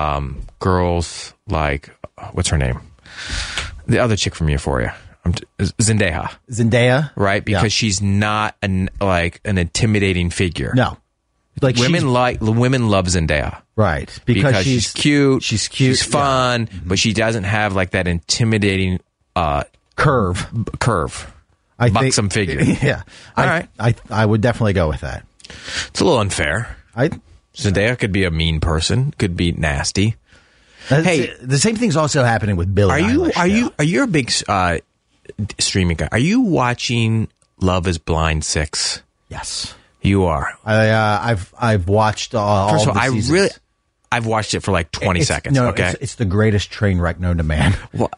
girls like, what's her name? The other chick from Euphoria. Zendaya. Right? Because she's not an intimidating figure. No. Like women love Zendaya. Right. Because she's cute. She's fun, but she doesn't have like that intimidating curve. Buxom figure. Yeah. All right. I would definitely go with that. It's a little unfair. Zendaya could be a mean person, could be nasty. Hey, the same thing's also happening with Billie Eilish. Are you a big streaming guy? Are you watching Love Is Blind 6? Yes. You are. I've watched all First of all, the seasons. I've watched it for like 20 seconds. No, okay, it's the greatest train wreck known to man. Well,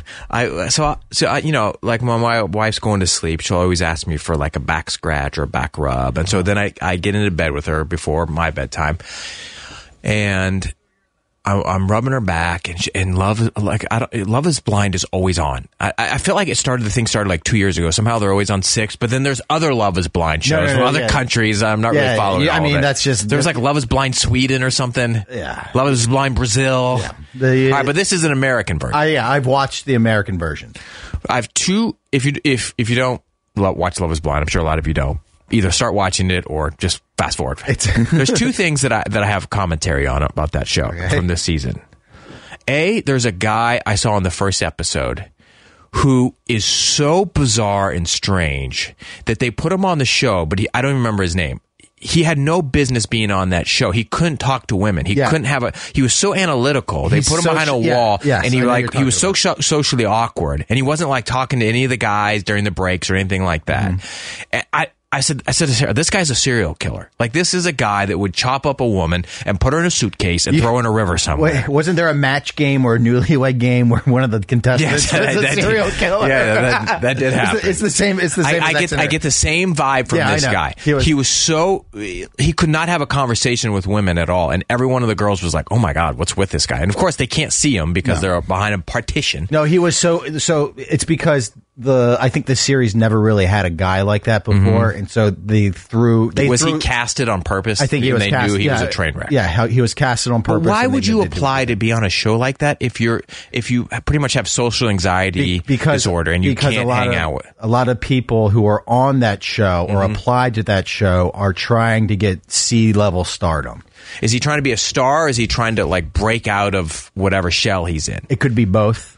you know, like when my wife's going to sleep, she'll always ask me for like a back scratch or a back rub, and so then I get into bed with her before my bedtime, and I'm rubbing her back, and Love Is Blind is always on. I feel like the thing started like 2 years ago. Somehow they're always on 6, but then there's other Love Is Blind shows from other countries. I'm not really following. I mean, of it. that's just there's like Love Is Blind Sweden or something. Yeah, Love Is Blind Brazil. Yeah. All right, but this is an American version. I've watched the American version. I have two. If you don't watch Love Is Blind, I'm sure a lot of you don't. Either start watching it or just fast forward. There's two things that I have commentary on about that show from this season. There's a guy I saw in the first episode who is so bizarre and strange that they put him on the show, but I don't even remember his name. He had no business being on that show. He couldn't talk to women. He couldn't have he was so analytical. They put him behind a wall, and he was so socially awkward, and he wasn't like talking to any of the guys during the breaks or anything like that. And I said to Sarah, this guy's a serial killer. Like, this is a guy that would chop up a woman and put her in a suitcase and throw her in a river somewhere. Wait, wasn't there a match game or a newlywed game where one of the contestants was a serial killer? Yeah, that did happen. It's the same. It's the same. I get the same vibe from this guy. He was so he could not have a conversation with women at all, and every one of the girls was like, "Oh my God, what's with this guy?" And of course, they can't see him because they're behind a partition. No, he was so. It's because I think the series never really had a guy like that before, and so he casted on purpose? I think he was. They knew he was a train wreck. Yeah, he was casted on purpose. But why would you apply to be on a show like that if you pretty much have social anxiety disorder and you can't hang out with? A lot of people who are on that show or applied to that show are trying to get C-level stardom. Is he trying to be a star, or is he trying to like break out of whatever shell he's in? It could be both.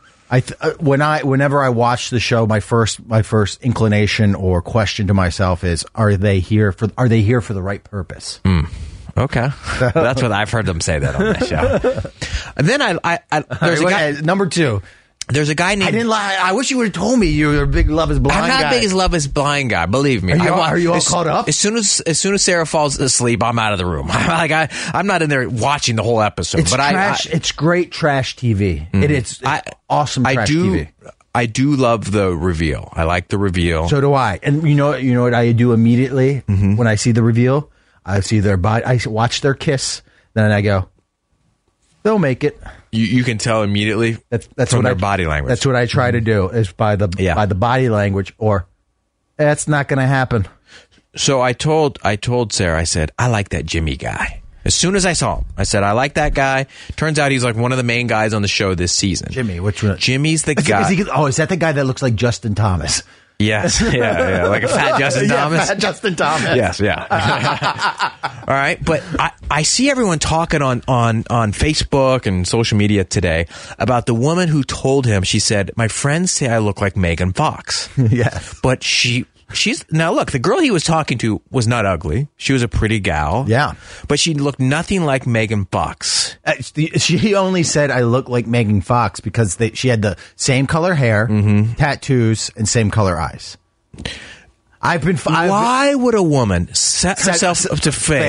Whenever I watch the show, my first inclination or question to myself is, are they here for the right purpose? Okay, that's what I've heard them say that on that show. And then there's a guy. Number 2. There's a guy named. I didn't lie. I wish you would have told me you were a big Love Is Blind guy. I'm not big as Love Is Blind guy. Believe me. Are you all caught up? As soon as Sarah falls asleep, I'm out of the room. I'm not in there watching the whole episode. It's trash. It's great trash TV. It's awesome trash TV. I do love the reveal. I like the reveal. So do I. And you know what I do immediately when I see the reveal? I see their body. I watch their kiss. Then I go, they'll make it. You can tell immediately that's from their body language. That's what I try to do, is by the body language, or that's not going to happen. So I told Sarah, I said, I like that Jimmy guy. As soon as I saw him, I said, I like that guy. Turns out he's like one of the main guys on the show this season. Jimmy, which one? Jimmy's the guy. Is that the guy that looks like Justin Thomas? Yes, yeah, like a fat Justin Thomas. Fat Justin Thomas. Yes, yeah. All right, but I see everyone talking on Facebook and social media today about the woman who told him. She said, "My friends say I look like Megan Fox." Yes, but she's now look. The girl he was talking to was not ugly. She was a pretty gal. Yeah, but she looked nothing like Megan Fox. She only said I look like Megan Fox because she had the same color hair, tattoos, and same color eyes. Why would a woman set herself up to fail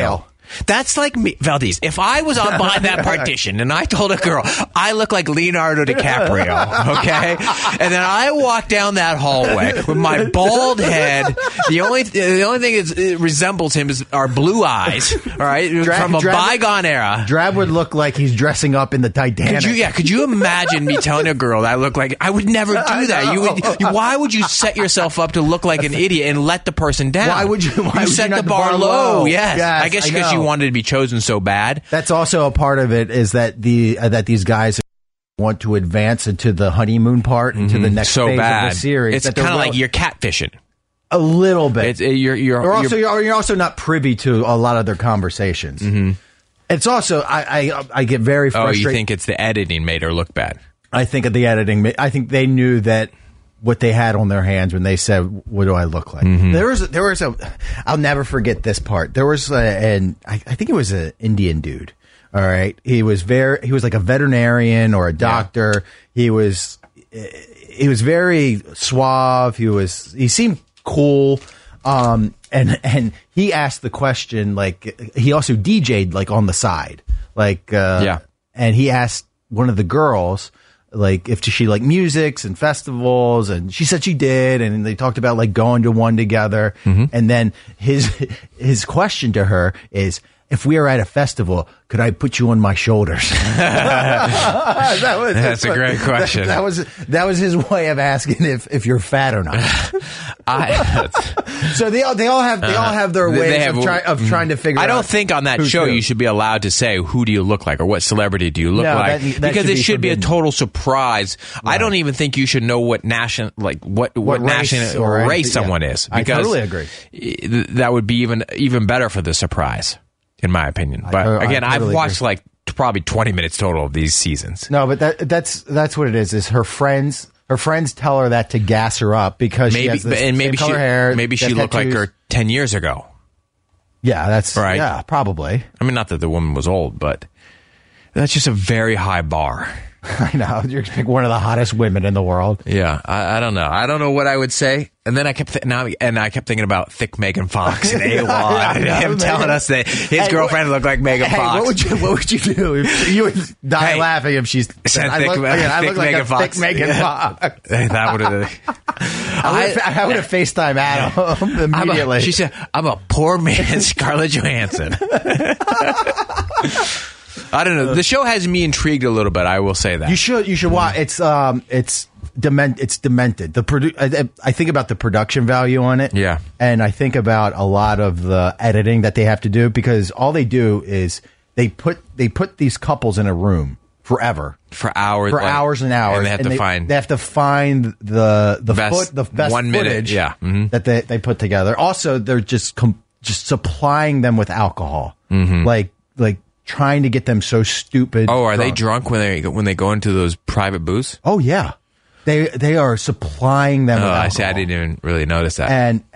That's like me, Valdez. If I was on behind that partition and I told a girl I look like Leonardo DiCaprio, okay, and then I walk down that hallway with my bald head, the only thing it resembles him is our blue eyes, all right, from a bygone era. Drab would look like he's dressing up in the Titanic. Could you imagine me telling a girl that I look like? I would never do that. Why would you set yourself up to look like an idiot and let the person down? Why would you? You set the bar low. Yes, I guess because you wanted to be chosen so bad. That's also a part of it, is that that these guys want to advance into the honeymoon part, into the next phase of the series. It's kind of like you're catfishing. A little bit. You're also not privy to a lot of their conversations. Mm-hmm. It's also I get very frustrated. Oh, you think it's the editing made her look bad? I think of the editing. I think they knew that what they had on their hands when they said, "What do I look like?" Mm-hmm. There was a. I'll never forget this part. There was I think it was an Indian dude. All right, he was like a veterinarian or a doctor. Yeah. He was very suave. He seemed cool. And he asked the question, like, he also DJ'd like on the side, like, and he asked one of the girls, like, if she liked musics and festivals, and she said she did, and they talked about like going to one together. Mm-hmm. And then his question to her is, if we are at a festival, could I put you on my shoulders? That's a great question. That was his way of asking if you're fat or not. So they all have their ways of trying to figure out. I don't think on that show you should be allowed to say, who do you look like, or what celebrity do you look like, because it should be a total surprise. Right. I don't even think you should know what national race someone is. Because I totally agree. That would be even better for the surprise, in my opinion. But again, I've watched like probably 20 minutes total of these seasons. No, but that's what it is. Is her friends tell her that to gas her up because she has this same color hair. Maybe she looked like her 10 years ago. Yeah, that's right. Yeah, probably. I mean, not that the woman was old, but that's just a very high bar. I know. You're one of the hottest women in the world. Yeah, I don't know. I don't know what I would say. And then I kept thinking about thick Megan Fox and AWOL and him telling us that his girlfriend looked like Megan Fox. What would you do? You would die laughing if she said, I look like a thick Megan Fox. That would have. I would have FaceTime Adam immediately. She said, "I'm a poor man's Scarlett Johansson." I don't know. The show has me intrigued a little bit. I will say that you should watch. It's demented. I think about the production value on it. Yeah, and I think about a lot of the editing that they have to do, because all they do is they put these couples in a room for hours and hours, and they have to find the best footage that they put together. Also, they're just supplying them with alcohol, like trying to get them so stupid. Oh, are they drunk when they go into those private booths? Oh yeah, they are supplying them. with alcohol. I see. I didn't even really notice that.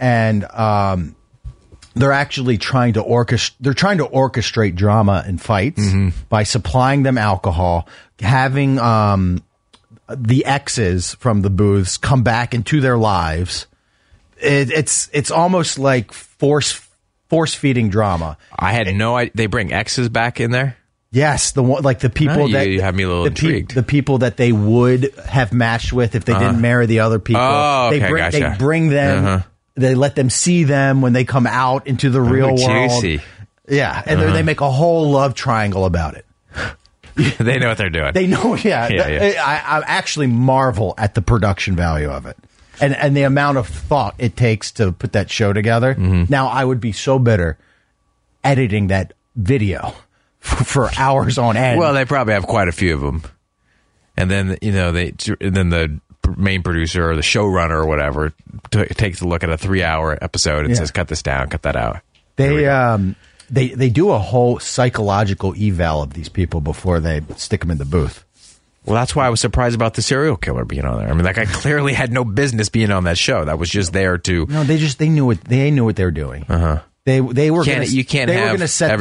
And they're actually trying to orchestrate drama and fights by supplying them alcohol, having the exes from the booths come back into their lives. It's almost like force feeding drama. I had no idea. They bring exes back in there? Yes, the people that you have me a little intrigued. The people that they would have matched with if they didn't marry the other people. Oh, okay, gotcha. They bring them. They let them see them when they come out into the real world. Juicy. Yeah, and they make a whole love triangle about it. They know what they're doing. They know. Yeah. I actually marvel at the production value of it. And the amount of thought it takes to put that show together. Now, I would be so bitter editing that video for hours on end. Well, they probably have quite a few of them. And then, the main producer or the showrunner or whatever takes a look at a 3-hour episode and says, cut this down, cut that out. They do a whole psychological eval of these people before they stick them in the booth. Well, that's why I was surprised about the serial killer being on there. I mean, that guy clearly had no business being on that show. That was just there to. No, they knew what they were doing. They were going to set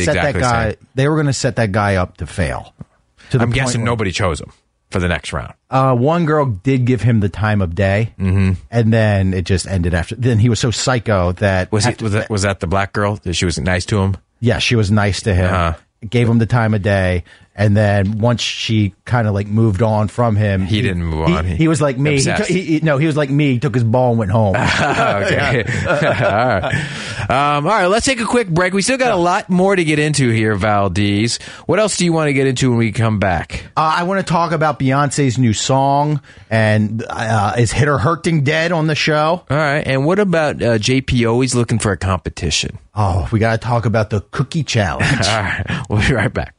that guy up to fail. I'm guessing nobody chose him for the next round. One girl did give him the time of day, and then it just ended after. Then he was so psycho that was that the black girl that she was nice to him? Yeah, she was nice to him, gave him the time of day. And then once she kind of like moved on from him, he didn't move on. He was like me. He was like me. He took his ball and went home. Okay. All right. Let's take a quick break. We still got a lot more to get into here, Valdez. What else do you want to get into when we come back? I want to talk about Beyonce's new song and is Hit or Hurting Dead on the show. All right. And what about JP always looking for a competition? Oh, we got to talk about the cookie challenge. All right. We'll be right back.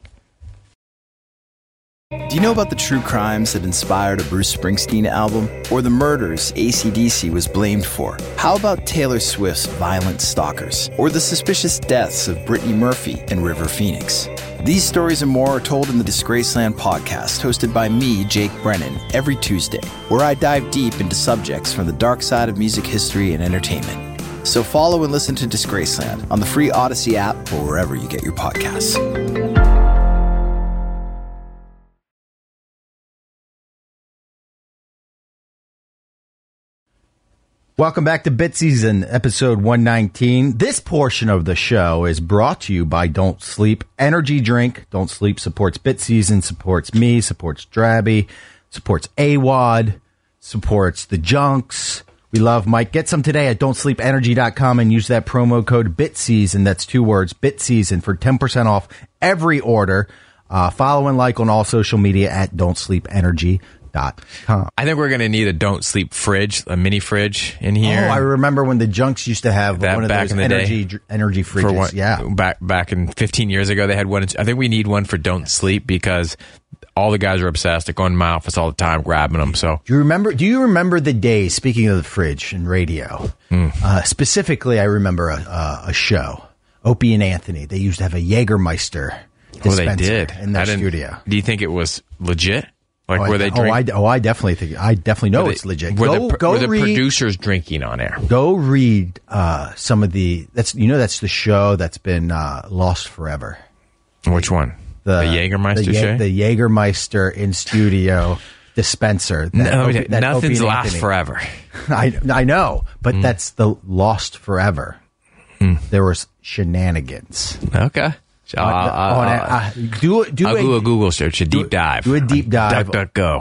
Do you know about the true crimes that inspired a Bruce Springsteen album? Or the murders AC/DC was blamed for? How about Taylor Swift's Violent Stalkers? Or the suspicious deaths of Brittany Murphy and River Phoenix? These stories and more are told in the Disgraceland podcast, hosted by me, Jake Brennan, every Tuesday, where I dive deep into subjects from the dark side of music history and entertainment. So follow and listen to Disgraceland on the free Odyssey app or wherever you get your podcasts. Welcome back to Bit Season, episode 119. This portion of the show is brought to you by Don't Sleep Energy Drink. Don't Sleep supports Bit Season, supports me, supports Drabby, supports AWOD, supports the Junks. We love Mike. Get some today at don'tsleepenergy.com and use that promo code BITSEASON. That's 2 words, BITSEASON, for 10% off every order. Follow and like on all social media at don'tsleepenergy.com. I think we're going to need a Don't Sleep fridge, a mini fridge in here. Oh, I remember when the Junks used to have that one of back those in the energy fridges. Back in 15 years ago, they had one. I think we need one for Don't Sleep because all the guys are obsessed. They're going to my office all the time, grabbing them. So do you remember the days, speaking of the fridge and radio, specifically, I remember a show, Opie and Anthony. They used to have a Jägermeister dispenser in their studio. Do you think it was legit? Like, were they drinking? I definitely know it's legit. Were the producers drinking on air? Go read some of that's the show that's been lost forever. Which one? The Jägermeister show? The Jägermeister in studio dispenser. Nothing's lost forever. I know, but that's the lost forever. There was shenanigans. Okay. I'll do a Google search, a deep dive. Do a deep dive. DuckDuckGo.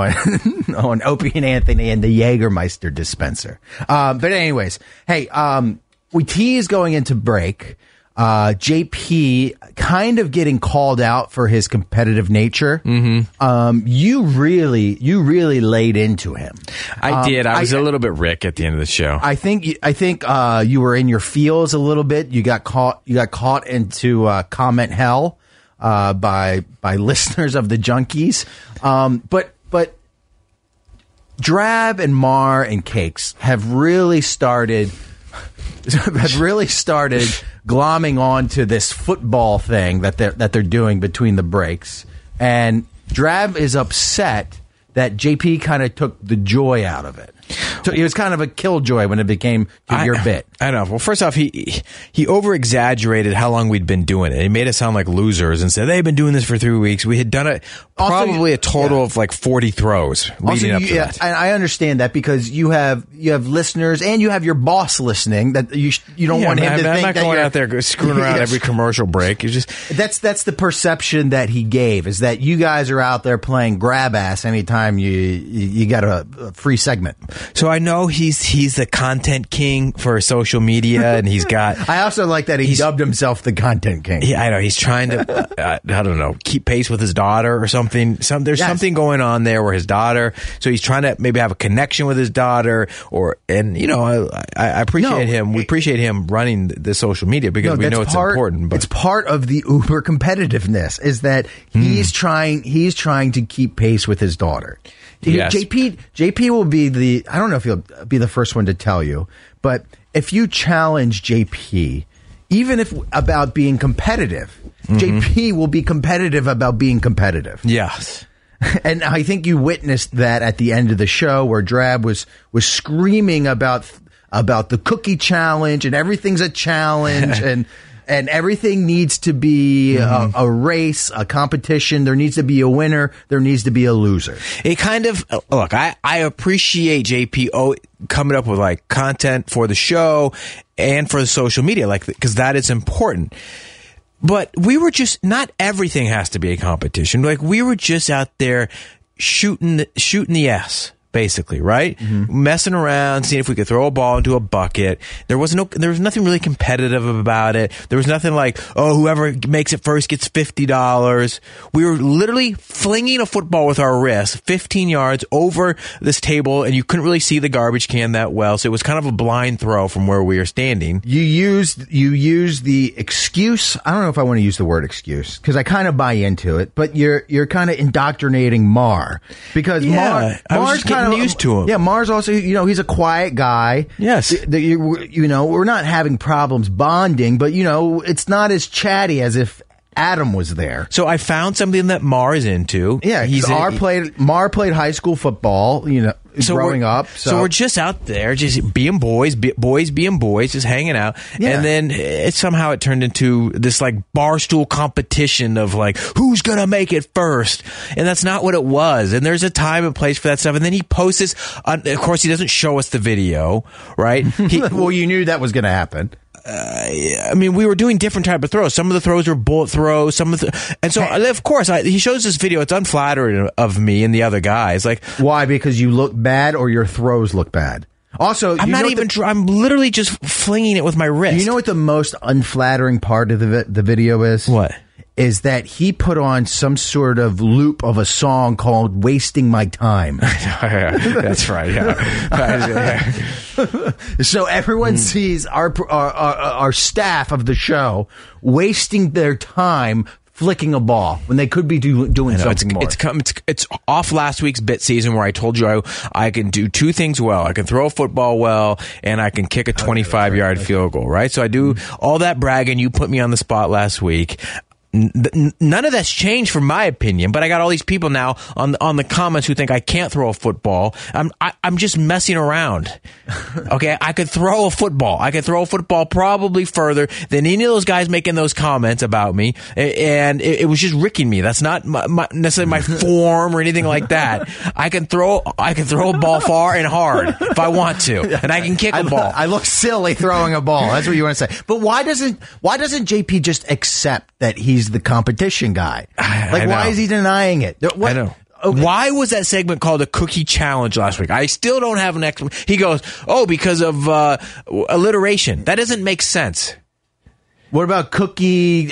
on Opie and Anthony and the Jägermeister dispenser. But anyways, hey, we tease going into break. JP kind of getting called out for his competitive nature. You really laid into him. I did. I was a little bit Rick at the end of the show. I think you were in your feels a little bit. You got caught into comment hell by listeners of the Junkies. But Drab and Mar and Cakes have really started glomming on to this football thing that they're doing between the breaks. And Drab is upset that JP kind of took the joy out of it. So it was kind of a killjoy when it became your bit. I know. Well, first off, he over-exaggerated how long we'd been doing it. He made us sound like losers and said, they've been doing this for 3 weeks. We had done it probably a total of like 40 throws leading up to that. And I understand that because you have listeners and you have your boss listening that you don't want him to think that I'm not going out there screwing around every commercial break. It's just that's the perception that he gave, is that you guys are out there playing grab ass anytime you got a free segment. So I know he's the content king for social media, and he's got. I also like that he dubbed himself the content king. Yeah, I know he's trying to. I don't know, keep pace with his daughter or something. There's something going on there where his daughter. So he's trying to maybe have a connection with his daughter, I appreciate him. We appreciate him running the social media because we know it's important. But it's part of the uber competitiveness is that he's trying to keep pace with his daughter. Yes. JP will be I don't know if he'll be the first one to tell you, but if you challenge JP, even if about being competitive, JP will be competitive about being competitive. Yes. And I think you witnessed that at the end of the show where Drab was screaming about the cookie challenge and everything's a challenge and everything needs to be a race, a competition. There needs to be a winner. There needs to be a loser. It kind of, look, I appreciate JP coming up with like content for the show and for the social media, like, because that is important. But we were just, not everything has to be a competition. Like, we were just out there shooting the S, basically, right? Messing around, seeing if we could throw a ball into a bucket. There was nothing really competitive about it. There was nothing like, oh, whoever makes it first gets $50. We were literally flinging a football with our wrist 15 yards over this table, and you couldn't really see the garbage can that well, so it was kind of a blind throw from where we were standing. You used the excuse. I don't know if I want to use the word excuse because I kind of buy into it, but you're kind of indoctrinating Mar because Mar's kind of used to him. Yeah, Mar's also, he's a quiet guy. Yes. We're not having problems bonding, but it's not as chatty as if Adam was there. So I found something that Mar is into. Yeah, Mar played high school football, growing up. So we're just out there, just being boys being boys, just hanging out. Yeah. And then it turned into this like barstool competition of like, who's going to make it first? And that's not what it was. And there's a time and place for that stuff. And then he posts this, of course, he doesn't show us the video, right? Well, you knew that was going to happen. I mean, we were doing different type of throws. Some of the throws were bullet throws. And so, of course, he shows this video. It's unflattering of me and the other guys. Like, why? Because you look bad, or your throws look bad. Also, I'm literally just flinging it with my wrist. You know what the most unflattering part of the video is? What? Is that he put on some sort of loop of a song called "Wasting My Time." That's right. Yeah. So everyone sees our staff of the show wasting their time flicking a ball when they could be doing something more. It's off last week's bit season where I told you I can do two things well. I can throw a football well, and I can kick a 25-yard field goal, right? So I do all that bragging. You put me on the spot last week. None of that's changed from my opinion, but I got all these people now on the comments who think I can't throw a football. I'm just messing around. Okay, I could throw a football. I could throw a football probably further than any of those guys making those comments about me, and it was just ricking me. That's not necessarily my form or anything like that. I can throw a ball far and hard if I want to, and I can kick a ball. I look silly throwing a ball. That's what you want to say. But why doesn't JP just accept that he's the competition guy? Like, why is he denying it? I know. Okay. Why was that segment called a cookie challenge last week? I still don't have an explanation. He goes, because of alliteration. That doesn't make sense. What about cookie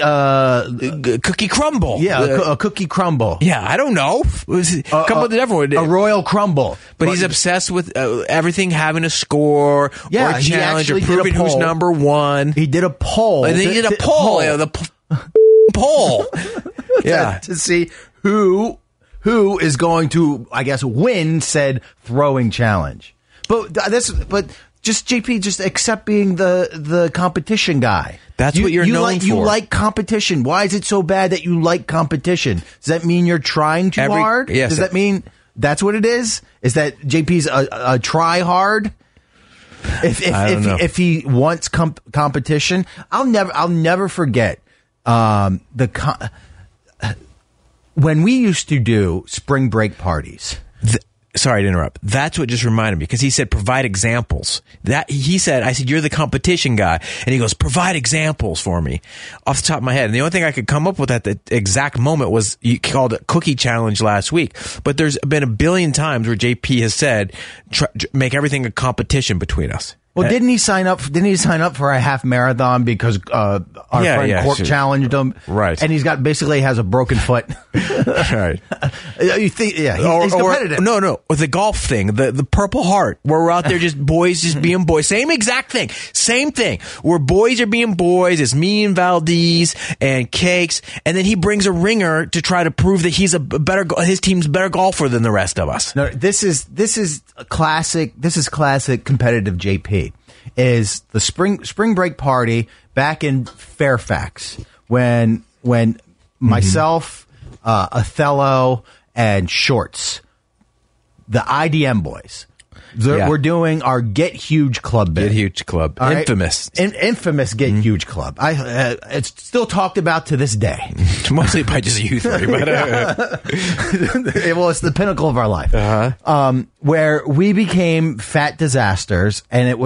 crumble? Yeah, a cookie crumble. Yeah, I don't know. Come up with a different one. A royal crumble. But he's obsessed with everything having a score or a challenge or proving who's number one. He did a poll. And then he did a poll. Yeah, poll. Yeah. to see who is going to, I guess, win said throwing challenge. But just JP, just accept being the competition guy. That's what you're known for. You like competition. Why is it so bad that you like competition? Does that mean you're trying too hard? Yes. Does that mean that's what it is? Is that JP's a try hard? If he wants competition, I'll never forget when we used to do spring break parties. Sorry to interrupt. That's what just reminded me, because he said provide examples. I said you're the competition guy, and he goes provide examples for me off the top of my head. And the only thing I could come up with at the exact moment was you called it cookie challenge last week. But there's been a billion times where JP has said make everything a competition between us. Well, didn't he sign up for a half marathon because our friend Cork challenged him? Right. And has a broken foot. Right. You think, he's competitive. No. Or the golf thing, the Purple Heart, where we're out there just boys just being boys. Same exact thing. Same thing. Where boys are being boys. It's me and Valdez and Cakes. And then he brings a ringer to try to prove that he's his team's a better golfer than the rest of us. No, this is classic competitive JP. Is the spring break party back in Fairfax when myself, Othello, and Shorts, the IDM boys, we're doing our Get Huge Club bit. Get Huge Club. All Infamous. Right? Infamous Get Huge Club. It's still talked about to this day. Mostly by just you three. But, well, it's the pinnacle of our life. Uh-huh. Where we became fat disasters, and it was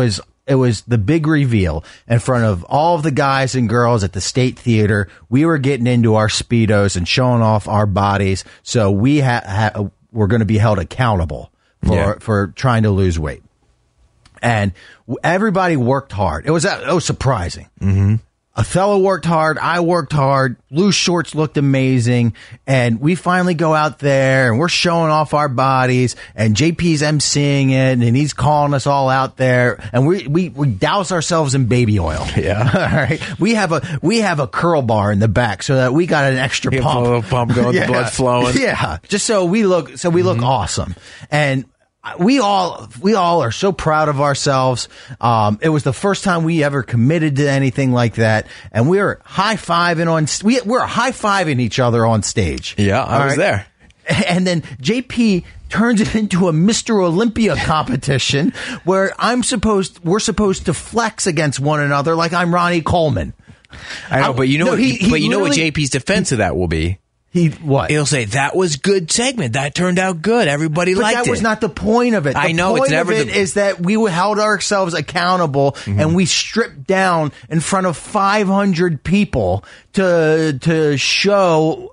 the big reveal in front of all of the guys and girls at the State Theater. We were getting into our Speedos and showing off our bodies. So we're going to be held accountable for trying to lose weight. And everybody worked hard. It was surprising. Mm-hmm. Othello worked hard. I worked hard. Loose shorts looked amazing. And we finally go out there and we're showing off our bodies, and JP's emceeing it and he's calling us all out there, and we douse ourselves in baby oil. Yeah. All right. We have a curl bar in the back so that we got an extra pump. A little pump going, the blood flowing. Yeah. Just so we look awesome. And we all are so proud of ourselves. It was the first time we ever committed to anything like that, and we're we're high-fiving each other on stage. Yeah, I was there. And then JP turns it into a Mr. Olympia competition where we're supposed to flex against one another like I'm Ronnie Coleman. I know, but you know what JP's defense of that will be? He'll say, that was good segment. That turned out good. Everybody liked it. But that was not the point of it. I know, it's never the point of it is that we held ourselves accountable, and we stripped down in front of 500 people to show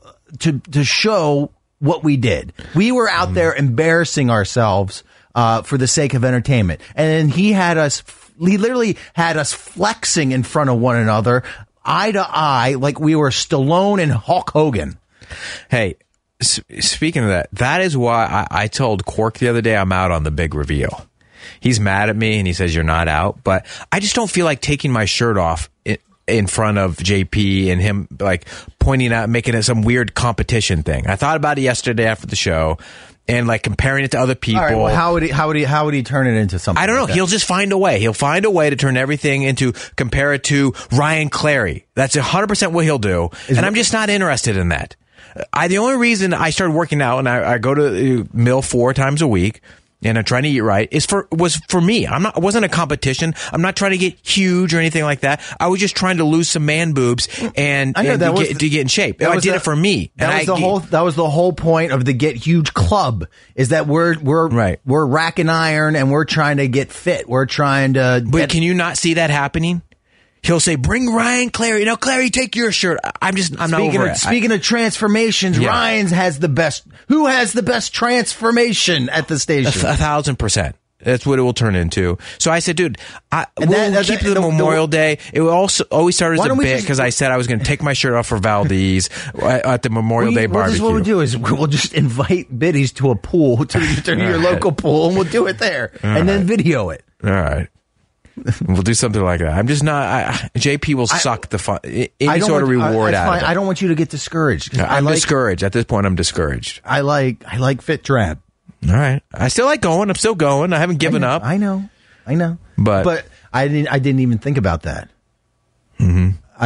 what we did. We were out there embarrassing ourselves for the sake of entertainment. And then he literally had us flexing in front of one another, eye to eye, like we were Stallone and Hulk Hogan. Hey, speaking of that is why I told Quark the other day I'm out on the big reveal. He's mad at me and he says you're not out, but I just don't feel like taking my shirt off in front of JP and him like pointing out, making it some weird competition thing. I thought about it yesterday after the show and like comparing it to other people. All right, well, how would he turn it into something? I don't know. He'll just find a way. He'll find a way to turn everything compare it to Ryan Clary. That's 100% what he'll do. I'm just not interested in that. The only reason I started working out and I go to Mill 4 times a week and I'm trying to eat right was for me. It wasn't a competition. I'm not trying to get huge or anything like that. I was just trying to lose some man boobs and to get in shape. I did it for me. That was the whole point of the Get Huge Club, is that we're racking iron and we're trying to get fit. We're trying to. But can you not see that happening? He'll say, bring Ryan Clary. Now, Clary, take your shirt. I'm not over it. Speaking of transformations, Ryan has the best. Who has the best transformation at the station? 1,000%. That's what it will turn into. So I said, dude, we'll keep the Memorial Day. It will always start as a bit because I said I was going to take my shirt off for Valdez at the Memorial Day barbecue. What we'll do is we'll just invite biddies to a pool, to your local pool, and we'll do it there. And then video it. All right. We'll do something like that. I'm just not. JP will suck the fun. Any sort of reward out of it. I don't want you to get discouraged. I'm discouraged. At this point, I'm discouraged. I like Fit Drab. All right. I still like going. I'm still going. I haven't given up. I know. But I didn't even think about that. Mm-hmm.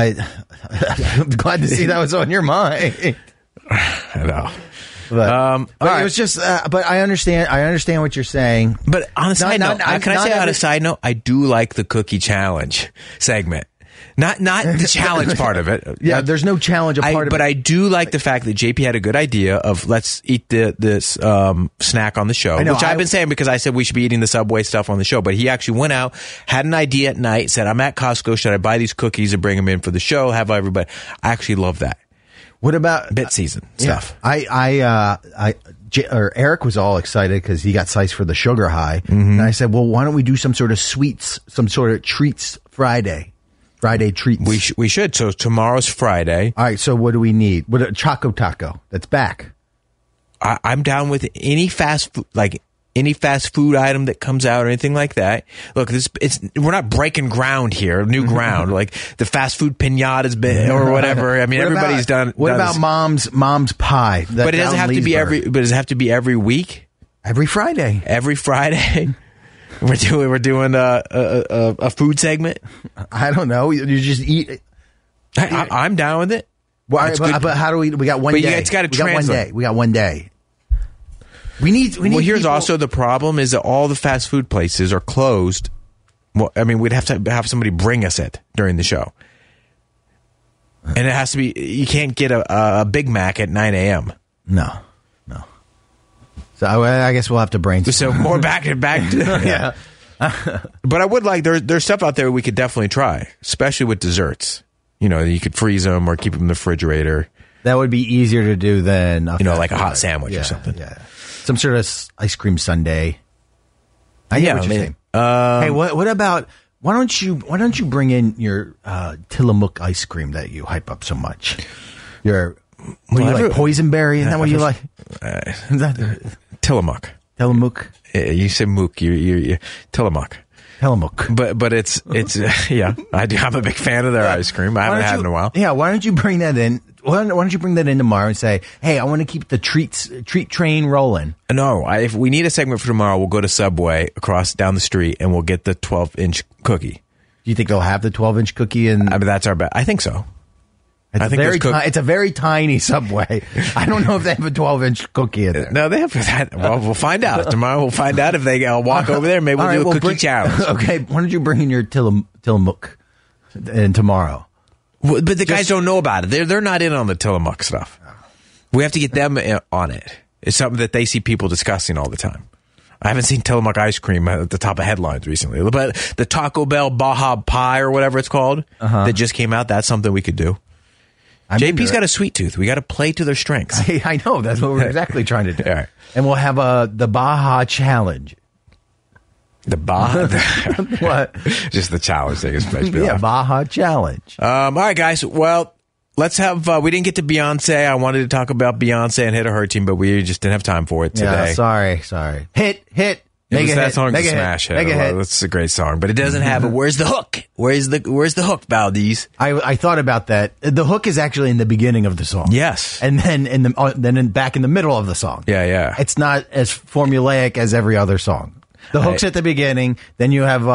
I'm glad to see that was on your mind. I know. But it was just. But I understand what you're saying. But on a side note, can I say on a side note, I do like the cookie challenge segment. Not the challenge part of it. Yeah, there's no challenge part of it. But I do like the fact that JP had a good idea of let's eat this snack on the show, which I've been saying because I said we should be eating the Subway stuff on the show. But he actually went out, had an idea at night, said, I'm at Costco. Should I buy these cookies and bring them in for the show? Have everybody? I actually love that. What about bit season stuff? Eric was all excited because he got sized for the Sugar High, and I said, "Well, why don't we do some sort of sweets, some sort of treats Friday treats? We should. So tomorrow's Friday. All right. So what do we need? What a Choco Taco that's back. I'm down with any fast food, like any fast food item that comes out or anything like that. Look, we're not breaking ground here, new ground, like the fast food pinata's been or whatever. I mean, everybody's done. What about mom's pie? But it doesn't have to be does it have to be every week? Every Friday. Every Friday. We're doing a food segment. I don't know. You just eat. I'm down with it. Well, but how do we got one day. It's got to translate. We got one day. We need. Well, here's also the problem: is that all the fast food places are closed. Well, I mean, we'd have to have somebody bring us it during the show, and it has to be. You can't get a Big Mac at 9 a.m. No. So I guess we'll have to brainstorm. So more back to yeah. But I would like, there's stuff out there we could definitely try, especially with desserts. You know, you could freeze them or keep them in the refrigerator. That would be easier to do than like a hot sandwich or something. Yeah, some sort of ice cream sundae. I hear what you're saying. Hey, what about? Why don't you bring in your Tillamook ice cream that you hype up so much? Your what do you like? Poisonberry? Isn't that what you like? Is that Tillamook. Tillamook. You said mook. You Tillamook. Tillamook. But it's yeah. I'm a big fan of their ice cream. I haven't had it in a while. Yeah. Why don't you bring that in? Why don't you bring that in tomorrow and say, hey, I want to keep the treat train rolling? No, if we need a segment for tomorrow, we'll go to Subway down the street and we'll get the 12-inch cookie. Do you think they'll have the 12-inch cookie? I mean, that's our bet. I think so. It's a very tiny Subway. I don't know if they have a 12-inch cookie in there. No, they have that. Well, we'll find out. Tomorrow we'll find out if they walk over there. Maybe we'll do a cookie challenge. Okay, why don't you bring in your Tillamook in tomorrow? Well, but the guys don't know about it. They're not in on the Tillamook stuff. We have to get them on it. It's something that they see people discussing all the time. I haven't seen Tillamook ice cream at the top of headlines recently. But the Taco Bell Baja Pie or whatever it's called that just came out, that's something we could do. JP's got a sweet tooth. We got to play to their strengths. I know. That's what we're exactly trying to do. All right. And we'll have the Baja Challenge. The Baja? What? Just the challenge thing is place. Yeah, Baja Challenge. All right, guys. Well, let's have, we didn't get to Beyonce. I wanted to talk about Beyonce and Hit or Her Team, but we just didn't have time for it today. Yeah, sorry. Hit. That song's a smash hit. That's a great song, but it doesn't have a where's the hook? Where's the hook, Valdez? I thought about that. The hook is actually in the beginning of the song. Yes. And then back in the middle of the song. Yeah. It's not as formulaic as every other song. The hook's at the beginning, then you have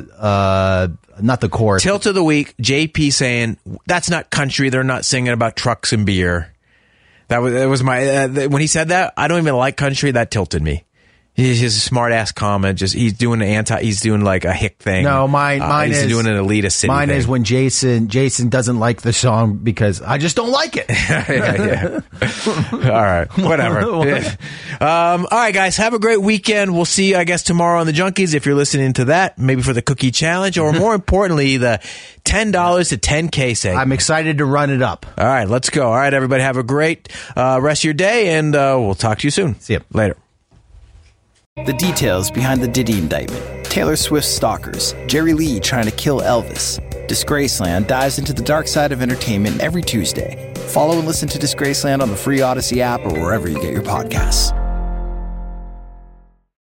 not the chorus. Tilt of the week, JP saying that's not country. They're not singing about trucks and beer. That was my when he said that. I don't even like country. That tilted me. He's just a smart ass comment. He's doing like a hick thing. No, mine he's is doing an elitist city Mine thing. is when Jason doesn't like the song because I just don't like it. yeah. All right, whatever. All right, guys, have a great weekend. We'll see you, I guess, tomorrow on the Junkies if you're listening to that. Maybe for the cookie challenge, or more importantly, the $10 to 10K segment. I'm excited to run it up. All right, let's go. All right, everybody, have a great rest of your day, and we'll talk to you soon. See you later. The details behind the Diddy indictment, Taylor Swift's stalkers, Jerry Lee trying to kill Elvis. Disgraceland dives into the dark side of entertainment every Tuesday. Follow and listen to Disgraceland on the free Odyssey app or wherever you get your podcasts.